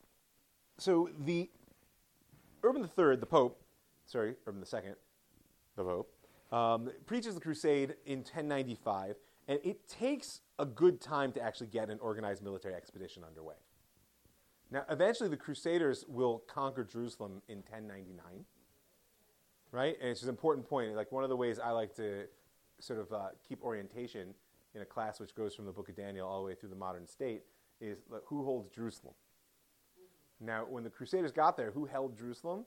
the Urban III, Urban II, the Pope, preaches the crusade in 1095, and it takes a good time to actually get an organized military expedition underway. Now, eventually the Crusaders will conquer Jerusalem in 1099, right? And it's an important point. Like one of the ways I like to sort of keep orientation in a class which goes from the book of Daniel all the way through the modern state is who holds Jerusalem? Now, when the Crusaders got there, who held Jerusalem?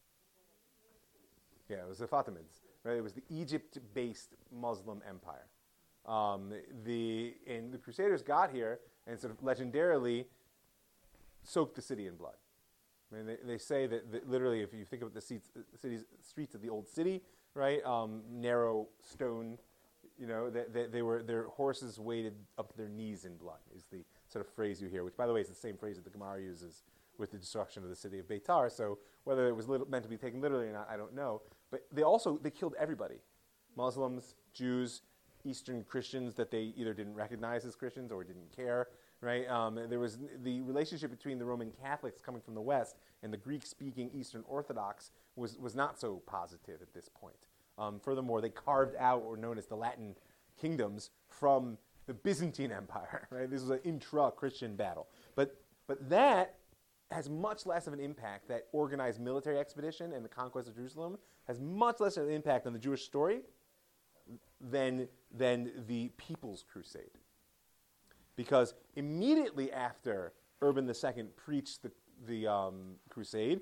Yeah, it was the Fatimids. Right? It was the Egypt-based Muslim empire. And the Crusaders got here and sort of legendarily soaked the city in blood. I mean, they say that literally, if you think about the streets of the old city, right, narrow stone, their horses waded up to their knees in blood is the sort of phrase you hear, which, by the way, is the same phrase that the Gemara uses with the destruction of the city of Beitar. So whether it was meant to be taken literally or not, I don't know. But they killed everybody. Muslims, Jews, Eastern Christians that they either didn't recognize as Christians or didn't care, right? There was the relationship between the Roman Catholics coming from the West and the Greek-speaking Eastern Orthodox was not so positive at this point. Furthermore, they carved out what were known as the Latin kingdoms from the Byzantine Empire, right? This was an intra-Christian battle. But that has much less of an impact, that organized military expedition and the conquest of Jerusalem has much less of an impact on the Jewish story than the People's Crusade. Because immediately after Urban II preached the crusade,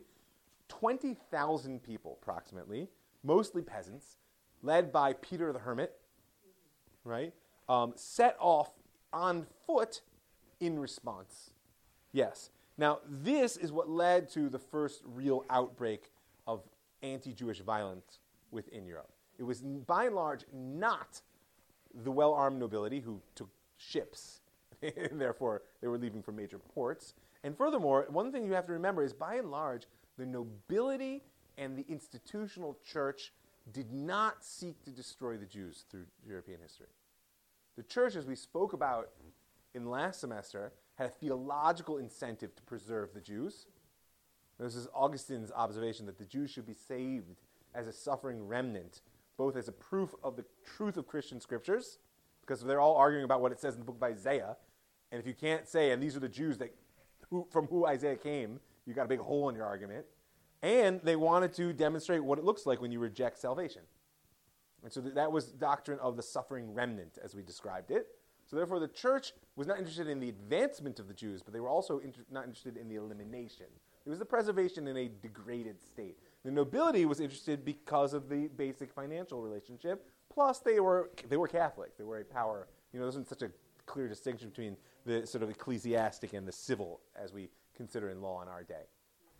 20,000 people approximately, mostly peasants, led by Peter the Hermit, right, set off on foot in response. Yes. Now, this is what led to the first real outbreak of anti-Jewish violence within Europe. It was, by and large, not the well-armed nobility who took ships, and therefore they were leaving from major ports. And furthermore, one thing you have to remember is, by and large, the nobility and the institutional church did not seek to destroy the Jews through European history. The church, as we spoke about in last semester, had a theological incentive to preserve the Jews. This is Augustine's observation that the Jews should be saved as a suffering remnant, both as a proof of the truth of Christian scriptures, because they're all arguing about what it says in the book of Isaiah, and if you can't say, and these are the Jews from who Isaiah came, you got a big hole in your argument, and they wanted to demonstrate what it looks like when you reject salvation. And so that was doctrine of the suffering remnant, as we described it. So therefore, the church was not interested in the advancement of the Jews, but they were also not interested in the elimination. It was the preservation in a degraded state. The nobility was interested because of the basic financial relationship. Plus, they were Catholic. They were a power. There wasn't such a clear distinction between the sort of ecclesiastic and the civil, as we consider in law in our day.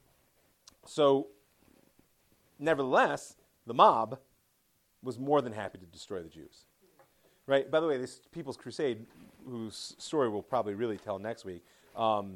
So, nevertheless, the mob was more than happy to destroy the Jews. Right? By the way, this People's Crusade, whose story we'll probably really tell next week,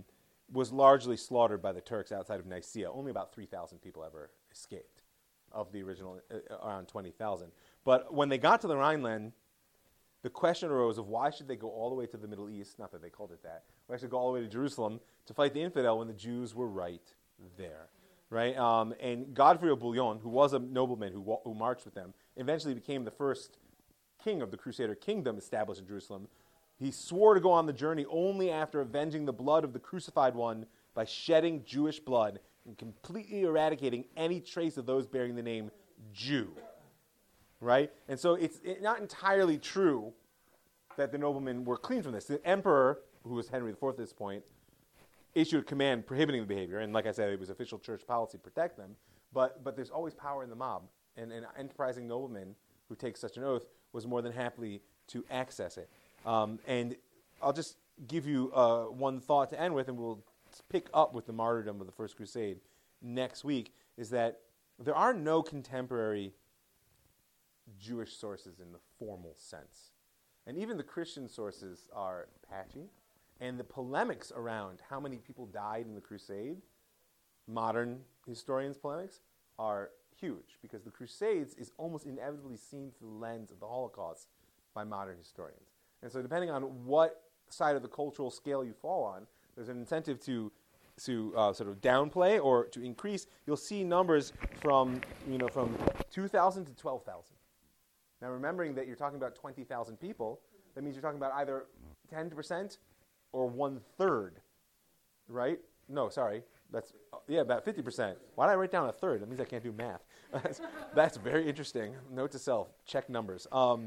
was largely slaughtered by the Turks outside of Nicaea. Only about 3,000 people ever escaped of the original, around 20,000. But when they got to the Rhineland, the question arose of why should they go all the way to the Middle East, not that they called it that, why should they go all the way to Jerusalem to fight the infidel when the Jews were right there, right? And Godfrey of Bouillon, who was a nobleman who marched with them, eventually became the first king of the Crusader kingdom established in Jerusalem. He swore to go on the journey only after avenging the blood of the crucified one by shedding Jewish blood and completely eradicating any trace of those bearing the name Jew. Right? And so it's not entirely true that the noblemen were clean from this. The emperor, who was Henry IV at this point, issued a command prohibiting the behavior. And like I said, it was official church policy to protect them. But there's always power in the mob. And an enterprising nobleman who takes such an oath was more than happy to access it. And I'll just give you one thought to end with, and we'll pick up with the martyrdom of the First Crusade next week, is that there are no contemporary Jewish sources in the formal sense. And even the Christian sources are patchy. And the polemics around how many people died in the Crusade, modern historians' polemics, are huge, because the Crusades is almost inevitably seen through the lens of the Holocaust by modern historians. And so depending on what side of the cultural scale you fall on, there's an incentive to sort of downplay or to increase. You'll see numbers from 2,000 to 12,000. Now, remembering that you're talking about 20,000 people, that means you're talking about either 10% or 1/3, right? No, sorry. That's, about 50%. Why did I write down 1/3? That means I can't do math. That's very interesting. Note to self, check numbers.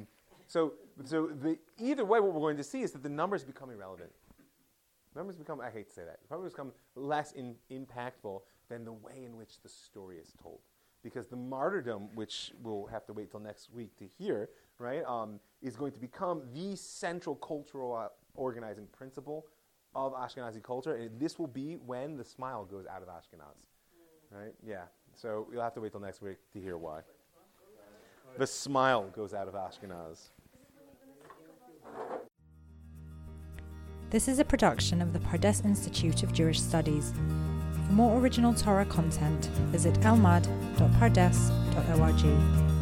Either way, what we're going to see is that the numbers become irrelevant. I hate to say that, numbers become less impactful than the way in which the story is told. Because the martyrdom, which we'll have to wait till next week to hear, right, is going to become the central cultural organizing principle of Ashkenazi culture. And this will be when the smile goes out of Ashkenaz. Right? Yeah. So you'll have to wait till next week to hear why. The smile goes out of Ashkenaz.
This is a production of the Pardes Institute of Jewish Studies. For more original Torah content, visit elmad.pardes.org.